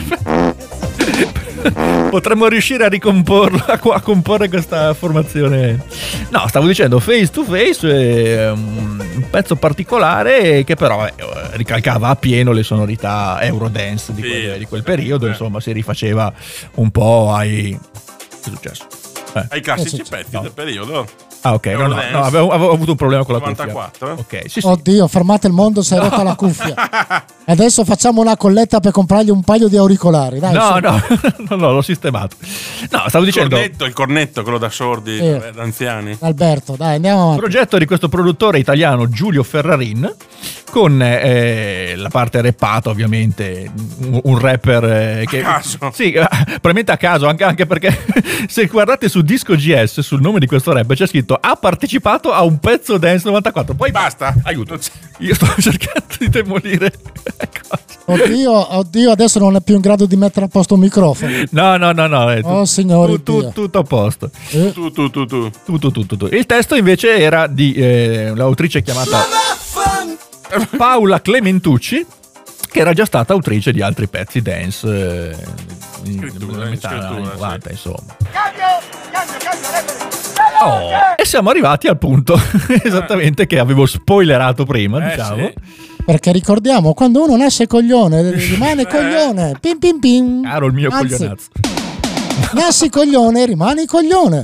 Potremmo riuscire a ricomporlo, a, a comporre questa formazione. No, stavo dicendo Face to Face è un pezzo particolare che però eh, ricalcava a pieno le sonorità Eurodance di, sì, quel, di quel periodo, eh. Insomma si rifaceva un po' ai... che è successo? Eh. Ai classici Eh, pezzi no. del periodo. Ah, ok, no, no, no, avevo, avevo avuto un problema con la novantaquattro. cuffia. Ok, sì, sì. Oddio, fermate il mondo, si è rotta la cuffia. Adesso facciamo una colletta per comprargli un paio di auricolari. Dai, No, su. no, no, no, l'ho sistemato. No, stavo Il dicendo... cornetto, il cornetto, quello da sordi, Eh. da anziani. Alberto, dai, andiamo avanti. Progetto di questo produttore italiano Giulio Ferrarin, con eh, la parte rappata ovviamente, un, un rapper eh, che... A caso. Sì, eh, probabilmente a caso, anche, anche perché se guardate su Disco G S, sul nome di questo rapper c'è scritto ha partecipato a un pezzo Dance novantaquattro, poi Basta, aiuto, io sto cercando di demolire cose. Oddio, oddio, adesso non è più in grado di mettere a posto un microfono. No, no, no, no, è tu- Oh, signore tu- tu- Dio. tutto a posto. Eh, Tu, tu, tu, tu. Tu, tu, tu, tu, tu. Il testo invece era di eh, l'autrice chiamata Paola Clementucci, che era già stata autrice di altri pezzi dance eh, in- Scrittura, nella metà scrittura, anni sì. novanta, insomma. Oh, e siamo arrivati al punto esattamente che avevo spoilerato prima, Eh, diciamo. sì. perché ricordiamo, quando uno nasce coglione, rimane coglione. Pim pim pim. Caro il mio Anzi, coglionazzo. nasci coglione, rimani coglione.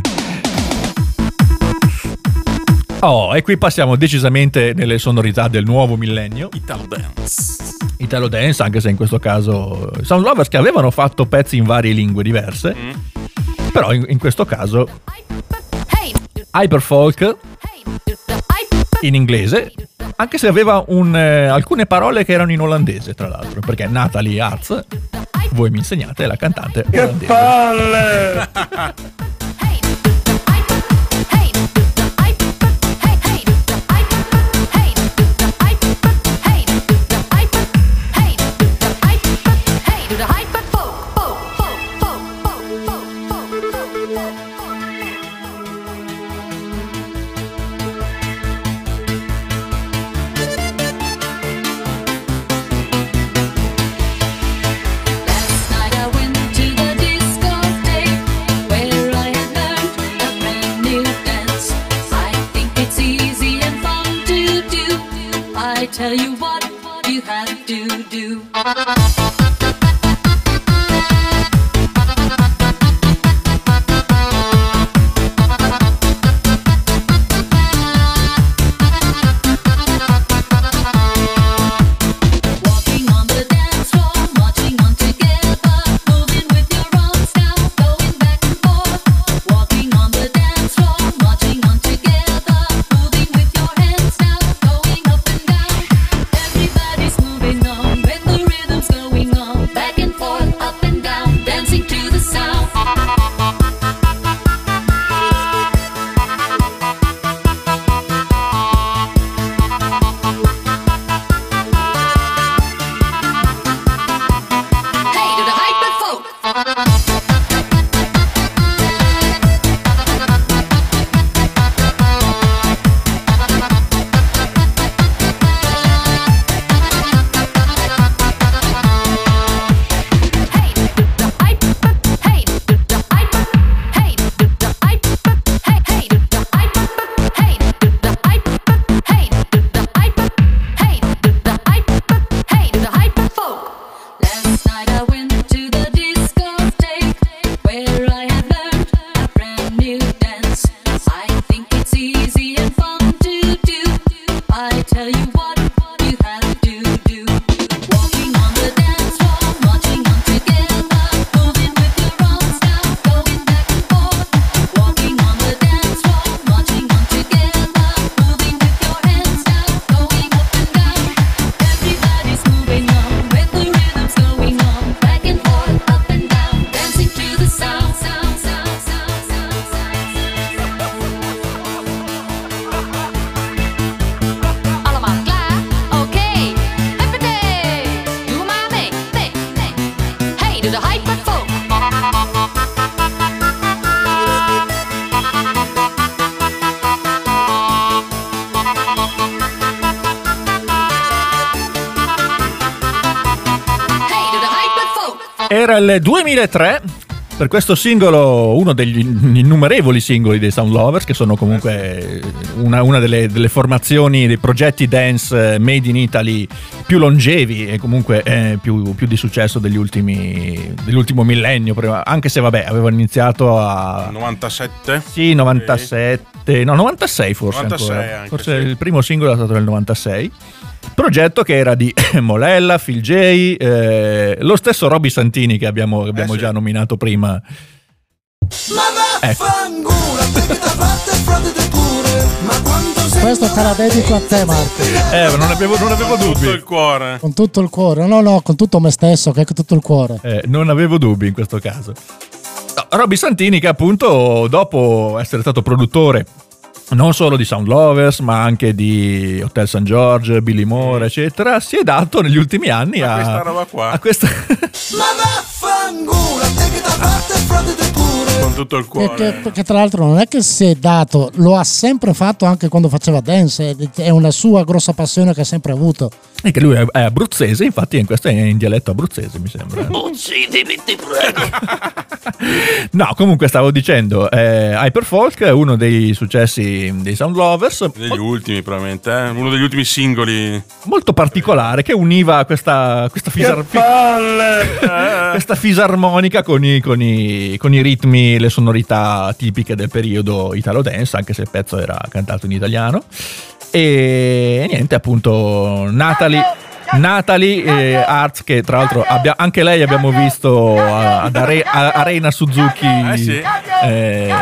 Oh, e qui passiamo decisamente nelle sonorità del nuovo millennio. Italo Dance. Italo Dance, anche se in questo caso Sound Lovers, che avevano fatto pezzi in varie lingue diverse, Mm. però in, in questo caso Hyperfolk in inglese, anche se aveva un, eh, alcune parole che erano in olandese, tra l'altro, perché Natalie Arts, voi mi insegnate, è la cantante olandese. palle! Tell you what you have to do. Walking on the dance floor, marching on together, moving with your arms down, going back and forth. Walking on the dance floor, marching on together, moving with your hands down, going up and down. Era il duemilatré. Per questo singolo, uno degli innumerevoli singoli dei Sound Lovers, che sono comunque una, una delle, delle formazioni, dei progetti dance made in Italy più longevi e comunque eh, più, più di successo degli ultimi, dell'ultimo millennio, anche se vabbè avevano iniziato a... novantasette? Sì, novantasette, no novantasei forse novantasei ancora. Anche, forse sì. Il primo singolo è stato nel novantasei. Progetto che era di Molella, Phil J, eh, lo stesso Roby Santini che abbiamo, che abbiamo eh sì. già nominato prima. Ecco. Questo te la dedico a te, Marco. Eh, non avevo, non avevo dubbi. Con tutto il cuore. Con tutto il cuore. No, no, con tutto me stesso, che è con tutto il cuore. Eh, non avevo dubbi in questo caso. No, Roby Santini che appunto dopo essere stato produttore non solo di Sound Lovers ma anche di Hotel San George, Billy Moore eccetera, si è dato negli ultimi anni a, a questa roba qua, a questa Ma vaffanculo, te che da parte frodete pure. con tutto il cuore. Che, che, che tra l'altro non è che si è dato, lo ha sempre fatto anche quando faceva dance, è, è una sua grossa passione che ha sempre avuto. E che lui è, è abruzzese, infatti in questo è in dialetto abruzzese mi sembra. Uccidimi, ti prego. No, comunque stavo dicendo, eh, Hyperfolk è uno dei successi dei Sound Lovers, Degli ultimi probabilmente, eh? Uno degli ultimi singoli. molto particolare, che univa questa, questa, fisar- questa fisarmonica con i, con, i, con i ritmi, le sonorità tipiche del periodo Italo Dance, anche se il pezzo era cantato in italiano. E niente, appunto Natalie Natalie eh, Arts, che tra l'altro abbia, anche lei abbiamo visto a- ad Are- a Arena Suzuki Eh sì. eh,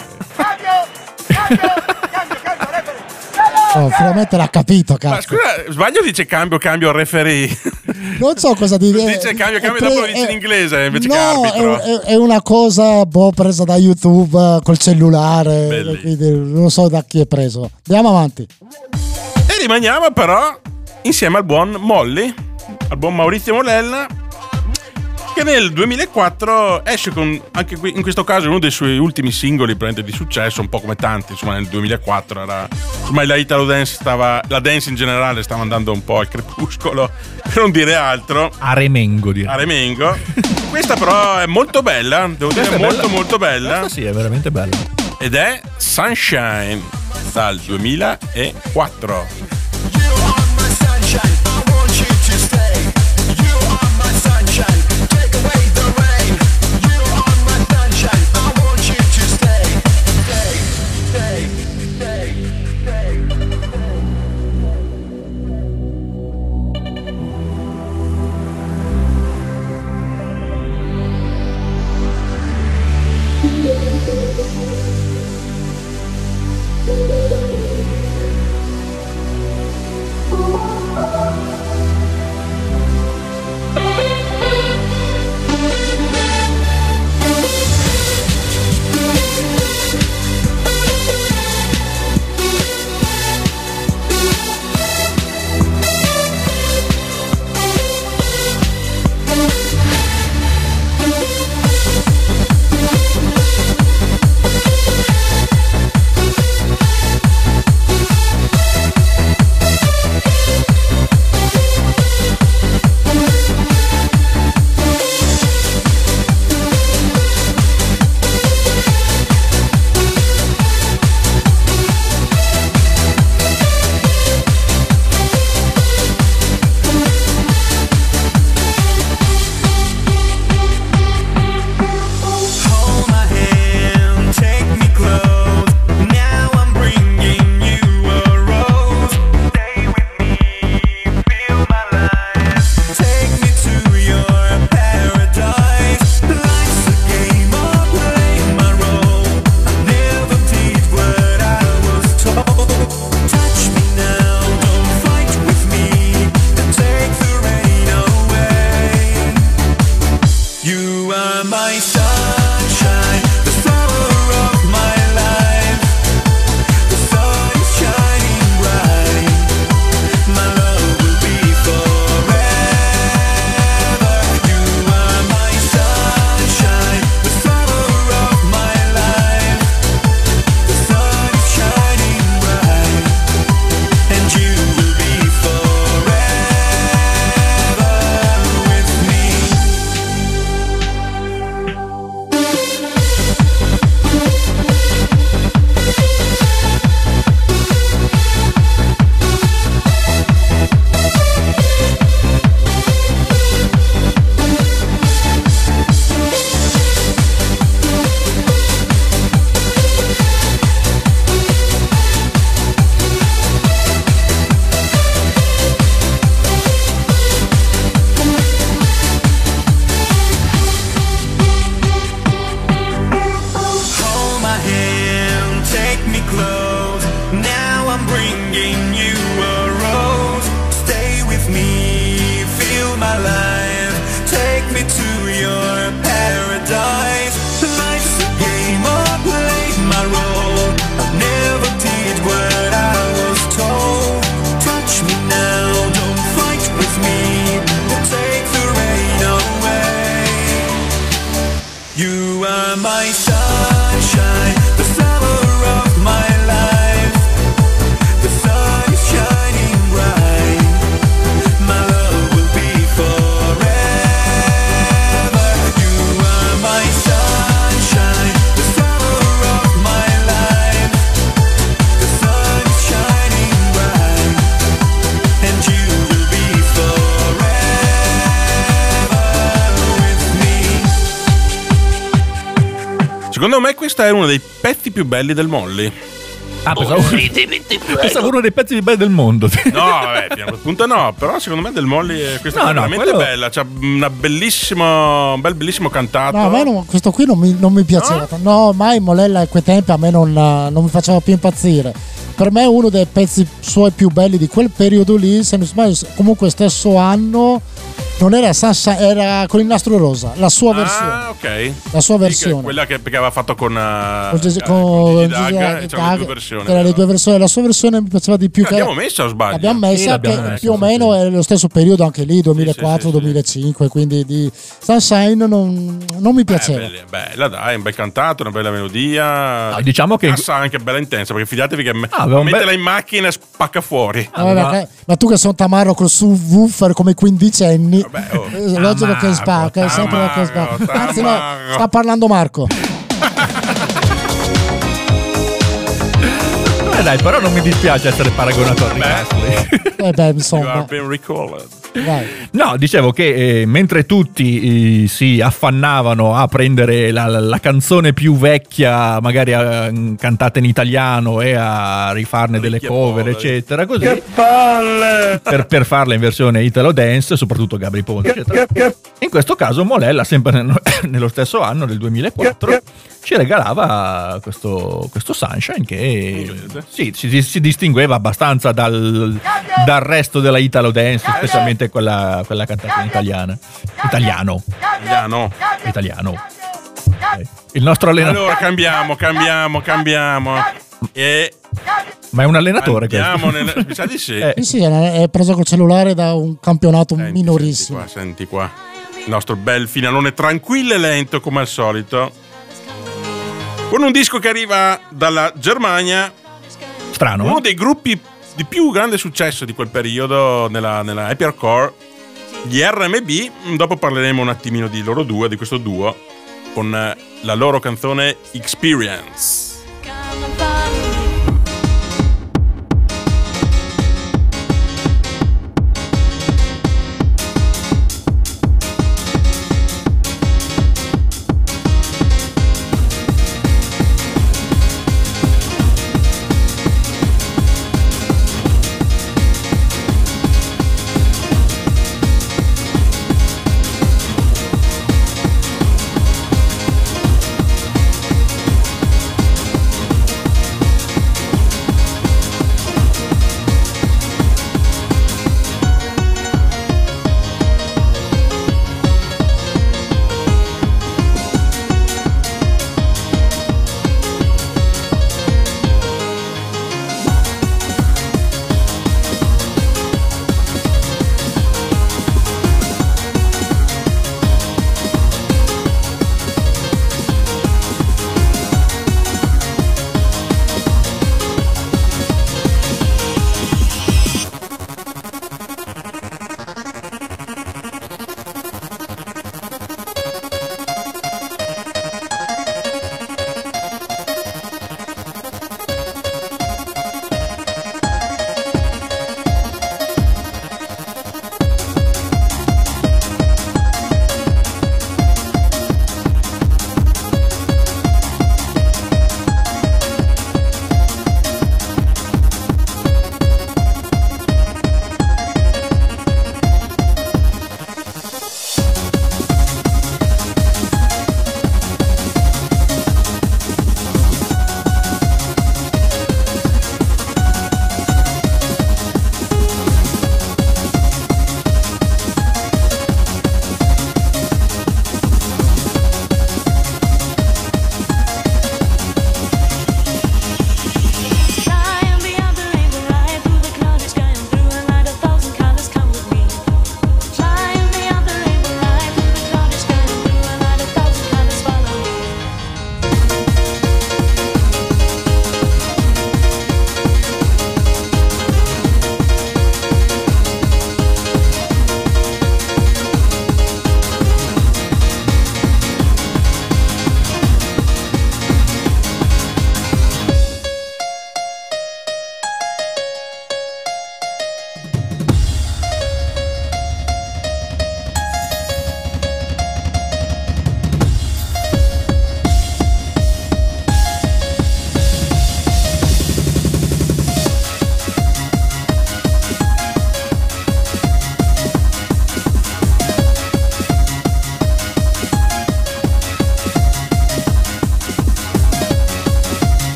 Oh, finalmente l'ha capito, Ma cazzo. scusa, sbaglio dice cambio, cambio referee. Non so cosa dire. Dice cambio, cambio, È- dopo lo dice è- in inglese invece no, che arbitro. è, è- è una cosa boh, presa da YouTube eh, col cellulare, Belli. quindi non so da chi è preso. Andiamo avanti. E rimaniamo però insieme al buon Molly, al buon Maurizio Molella, che nel duemilaquattro esce con, anche qui, in questo caso, uno dei suoi ultimi singoli prende di successo, un po' come tanti, insomma nel duemilaquattro era, ormai la Italo Dance stava, la dance in generale stava andando un po' al crepuscolo, per non dire altro, a Remengo direi. a Remengo. Questa però è molto bella, devo Questa dire è molto bella. molto bella, Questa sì, è veramente bella. ed è Sunshine dal duemilaquattro. You are my sunshine, the summer of my life. The sun is shining bright. My love will be forever. You are my sunshine, the summer of my life. The sun is shining bright, and you will be forever with me. Secondo me questo è uno dei pezzi più belli del Molly. Ah, pensavo, pensavo uno dei pezzi più belli del mondo. No, vabbè, fino a quel punto no, però secondo me del Molly è- questa No, è no, veramente quello- bella, c'ha una bellissimo, un bel bellissimo cantato. No, a me non- questo qui non mi, non mi piaceva. No, mai Molella a quei tempi a me non, non mi faceva più impazzire. Per me uno dei pezzi suoi più belli di quel periodo lì, se non sbaglio, comunque stesso anno, non era Sasha, era con il nastro rosa, la sua versione. Ah, ok. La sua Sì, che- versione. quella che, che aveva fatto con, uh, Con Gigi- eh, con con Gigi Gigi Dag, Dag, e c'erano le due versioni. che erano le due versioni. La sua versione mi piaceva di più. Che che l'abbiamo messa o sbaglio? L'abbiamo messa, Sì, l'abbiamo che messa, più o sì, meno è lo stesso periodo anche lì, duemilaquattro sì, sì. duemilacinque, quindi di Sunshine non, non mi piaceva. Bella, bella, dai, un bel cantato, una bella melodia. No, diciamo che- Cassa anche bella intensa, perché fidatevi che me- Ah, aveva un mettela bel- in macchina e spacca fuori. Ah, vabbè, ma- ma... ma tu che sono tamarro col subwoofer come quindicenni, Vabbè, oh. eh, logico che Tamarro, spacca, è sempre tamarro, che spacca. Anzi, no, tamarro. sta parlando Marco. Eh dai, però non mi dispiace essere paragonato a Rick Astley. Eh beh, You are insomma, being recalled. dai. No, dicevo che eh, mentre tutti eh, si affannavano a prendere la, la- la canzone più vecchia, magari eh, cantata in italiano, e a rifarne delle Ricchia cover, poveri. eccetera, così, Che palle! per, per farla in versione Italo Dance, soprattutto Gabri Ponte, eccetera. In questo caso Molella, sempre nel- nello stesso anno, del duemilaquattro, ci regalava questo, questo Sunshine che sì, si, si distingueva abbastanza dal, dal resto della Italo Dance, specialmente quella, quella cantata in italiana. Italiano. Italiano. Italiano. Eh, Il nostro allenatore. Allora cambiamo, cambiamo, cambiamo. E Ma è un allenatore andiamo questo. nel. Mi sa di sì. Eh, Sì, sì, è preso col cellulare da un campionato Senti, minorissimo. Senti qua, senti qua. Il nostro bel finalone tranquillo e lento come al solito. Con un disco che arriva dalla Germania. Strano. Uno dei gruppi di più grande successo di quel periodo nella, nella hypercore, gli R M B. Dopo parleremo un attimino di loro due, di questo duo, con eh, la loro canzone Experience.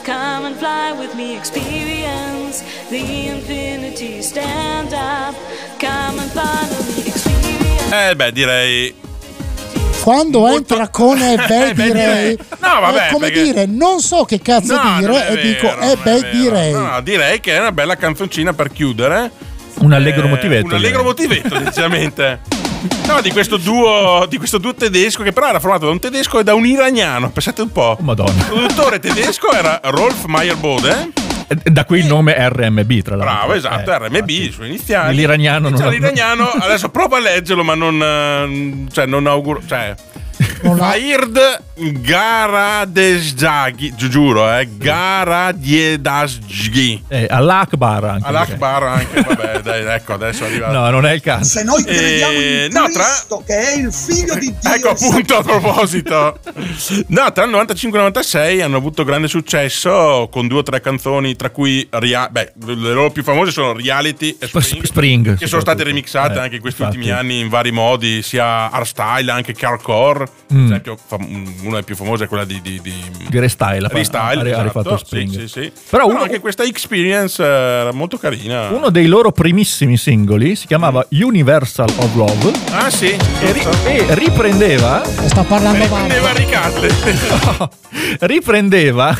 come and fly with me, experience the infinity, stand up, come and follow me, experience. Eh beh, direi quando molto... entra con e beh direi, no, vabbè, è come perché... dire non so che cazzo no, dire e vero, dico e beh direi. No, no, direi che è una bella canzoncina per chiudere. Un allegro eh, motivetto. Un allegro motivetto, decisamente. No, di questo duo di questo duo tedesco che però era formato da un tedesco e da un iraniano, pensate un po'. Oh, Madonna. Il produttore tedesco era Rolf Meyerbode. Da qui il nome R M B, tra l'altro. Bravo, esatto, eh, R M B, i suoi iniziali. L'iraniano non cioè, ha- l'iraniano, adesso prova a leggerlo, ma non eh, cioè non auguro, cioè Faird Garadesjagi, gi- giuro, eh, Garadiedasjgi. Eh, all'Akbar anche. All'Akbar anche, vabbè, dai, ecco, adesso arriva. No, non è il caso. Se noi crediamo Eh, in no, tra- Cristo, che è il figlio di Dio. Ecco il appunto a proposito. No, tra il novantacinque e il novantasei hanno avuto grande successo con due o tre canzoni, tra cui rea- beh, le loro più famose sono Reality e Spring, Spring, che sono state remixate Eh, anche in questi infatti. ultimi anni in vari modi, sia hardstyle, anche hardcore. Mm. Per esempio, fam- una delle più famose è quella di, di, di... Di Restyle, ha fa- Restyle, ha- ha esatto. rifatto Spring. Sì, sì, sì. Però Però uno- anche questa Experience era molto carina. Uno dei loro primissimi singoli si chiamava Universal of Love Ah sì, e, ri- e riprendeva Sta parlando male. ne varicate. no, riprendeva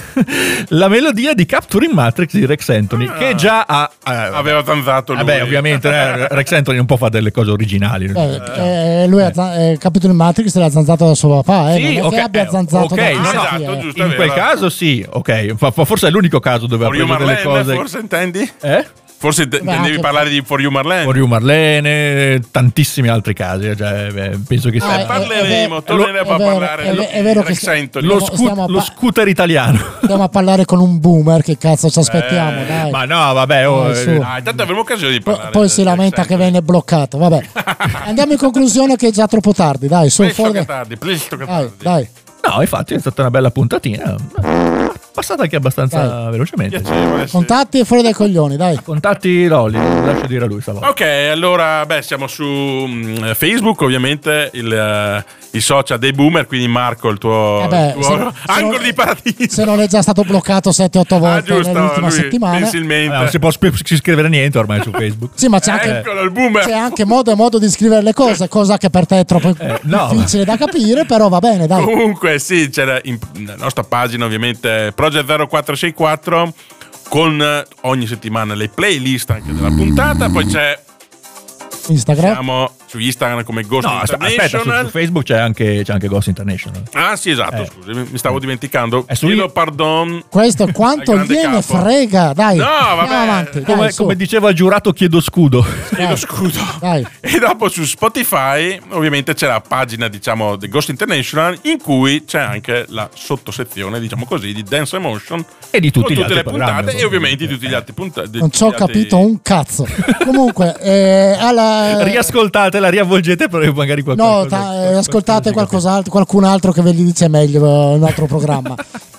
la melodia di Capturing Matrix di Rex Anthony, che già ha eh, Aveva zanzato lui. vabbè, ovviamente eh, Rex Anthony non può fare delle cose originali. Eh, eh, lui ha zan- eh, capito il Matrix l'ha zanzato da suo papà, eh, Sì, non è ok, che abbia eh, zanzato ok, da no, no, chissà chi, esatto, eh. giusto. In quel caso sì, ok, fa- fa- forse è l'unico caso dove ha For You preso delle Marlene, cose. forse intendi? Eh? Forse te- intendevi anche- parlare di For You Marlene? For You Marlene, tantissimi altri casi, cioè, beh, penso che Ah, sia è- parleremo, è- torneremo è a vero, parlare è di ve- è vero che Rex Anthony. lo, stiamo- scu- stiamo a lo pa- scooter italiano. Stiamo a parlare con un boomer, che cazzo ci aspettiamo, Eh, dai. Ma no, vabbè, oh, Dai, su. eh, Ah, intanto avremo occasione di Poi- parlare. Poi del si lamenta Rex che Anthony. viene bloccato. Vabbè, andiamo in conclusione che è già troppo tardi. Dai, su, Presto fuori. che tardi, presto che Dai, tardi. dai. no, infatti è stata una bella puntatina. Passata anche abbastanza Dai. velocemente. Piacevole, sì. Contatti e fuori dai coglioni, dai. Contatti no, li lascio dire a lui stavolta. Ok, allora, beh, siamo su mm, Facebook, ovviamente, il, eh, i social dei boomer, quindi Marco, il tuo, Vabbè, il tuo se- se angolo non- di paradiso. Se non è già stato bloccato sette otto Ah, volte giusto, nell'ultima lui, settimana. pensilmente. Eh, non si può sp- scrivere niente ormai su Facebook. Sì, ma c'è anche, Eccolo, il boomer. c'è anche modo e modo di scrivere le cose, cosa che per te è troppo Eh, no. difficile da capire, però va bene, dai. Comunque, sì, c'era in, nella nostra pagina, ovviamente, Project zero quattro sei quattro, con eh, ogni settimana le playlist anche della puntata. Poi c'è, Instagram. siamo su Instagram come Ghost No, as- aspetta, su, International. su Facebook c'è anche, c'è anche Ghost International. Ah, sì, esatto, Eh. scusi, mi mi stavo dimenticando. È su- Chiedo pardon. Questo è quanto Al grande gliene capo. frega, dai. No, Andiamo vabbè. avanti, dai, Come, su. come diceva il giurato, chiedo scudo. Chiedo scudo. Dai. E dopo su Spotify ovviamente c'è la pagina, diciamo, di Ghost International, in cui c'è anche la sottosezione, diciamo così, di Dance Emotion E di tutti con gli tutte altri le puntate programmi, e ovviamente di tutti gli altri puntati. Non ci ho capito un cazzo. Comunque, eh, alla, Riascoltatela, riavvolgete per magari qualcosa. no, ta- eh, ascoltate qualcos'altro, qualcun altro che ve li dice meglio eh, un altro programma.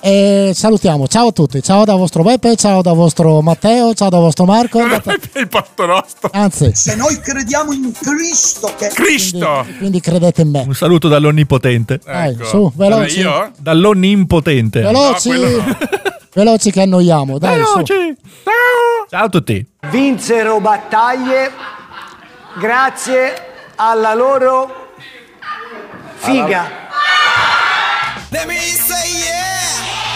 E salutiamo, ciao a tutti, ciao da vostro Beppe, ciao da vostro Matteo, ciao da vostro Marco. Il posto nostro. Anzi, Se noi crediamo in Cristo, che Cristo! quindi, quindi credete in me. Un saluto dall'onnipotente. Dai, Ecco. su, veloci. Allora, io? Dall'onnipotente. Veloci, No, quello no. veloci che annoiamo. Dai, su. Veloci. Ciao a tutti. Vinsero battaglie grazie alla loro figa. Let me say yeah.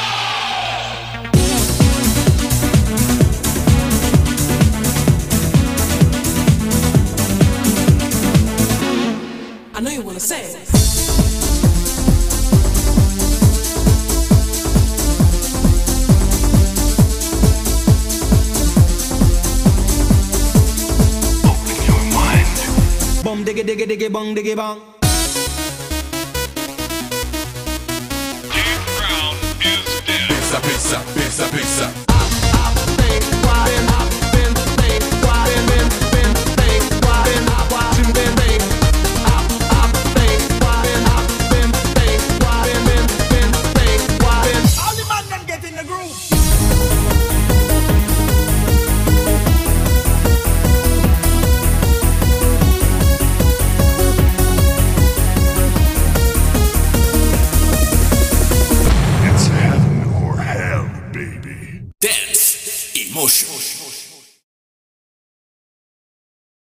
I know you wanna say it. Bum diggy diggy diggy bong diggy bong. Pizza, pizza, pizza, pizza. It's heaven or hell, baby. Dance Emotion.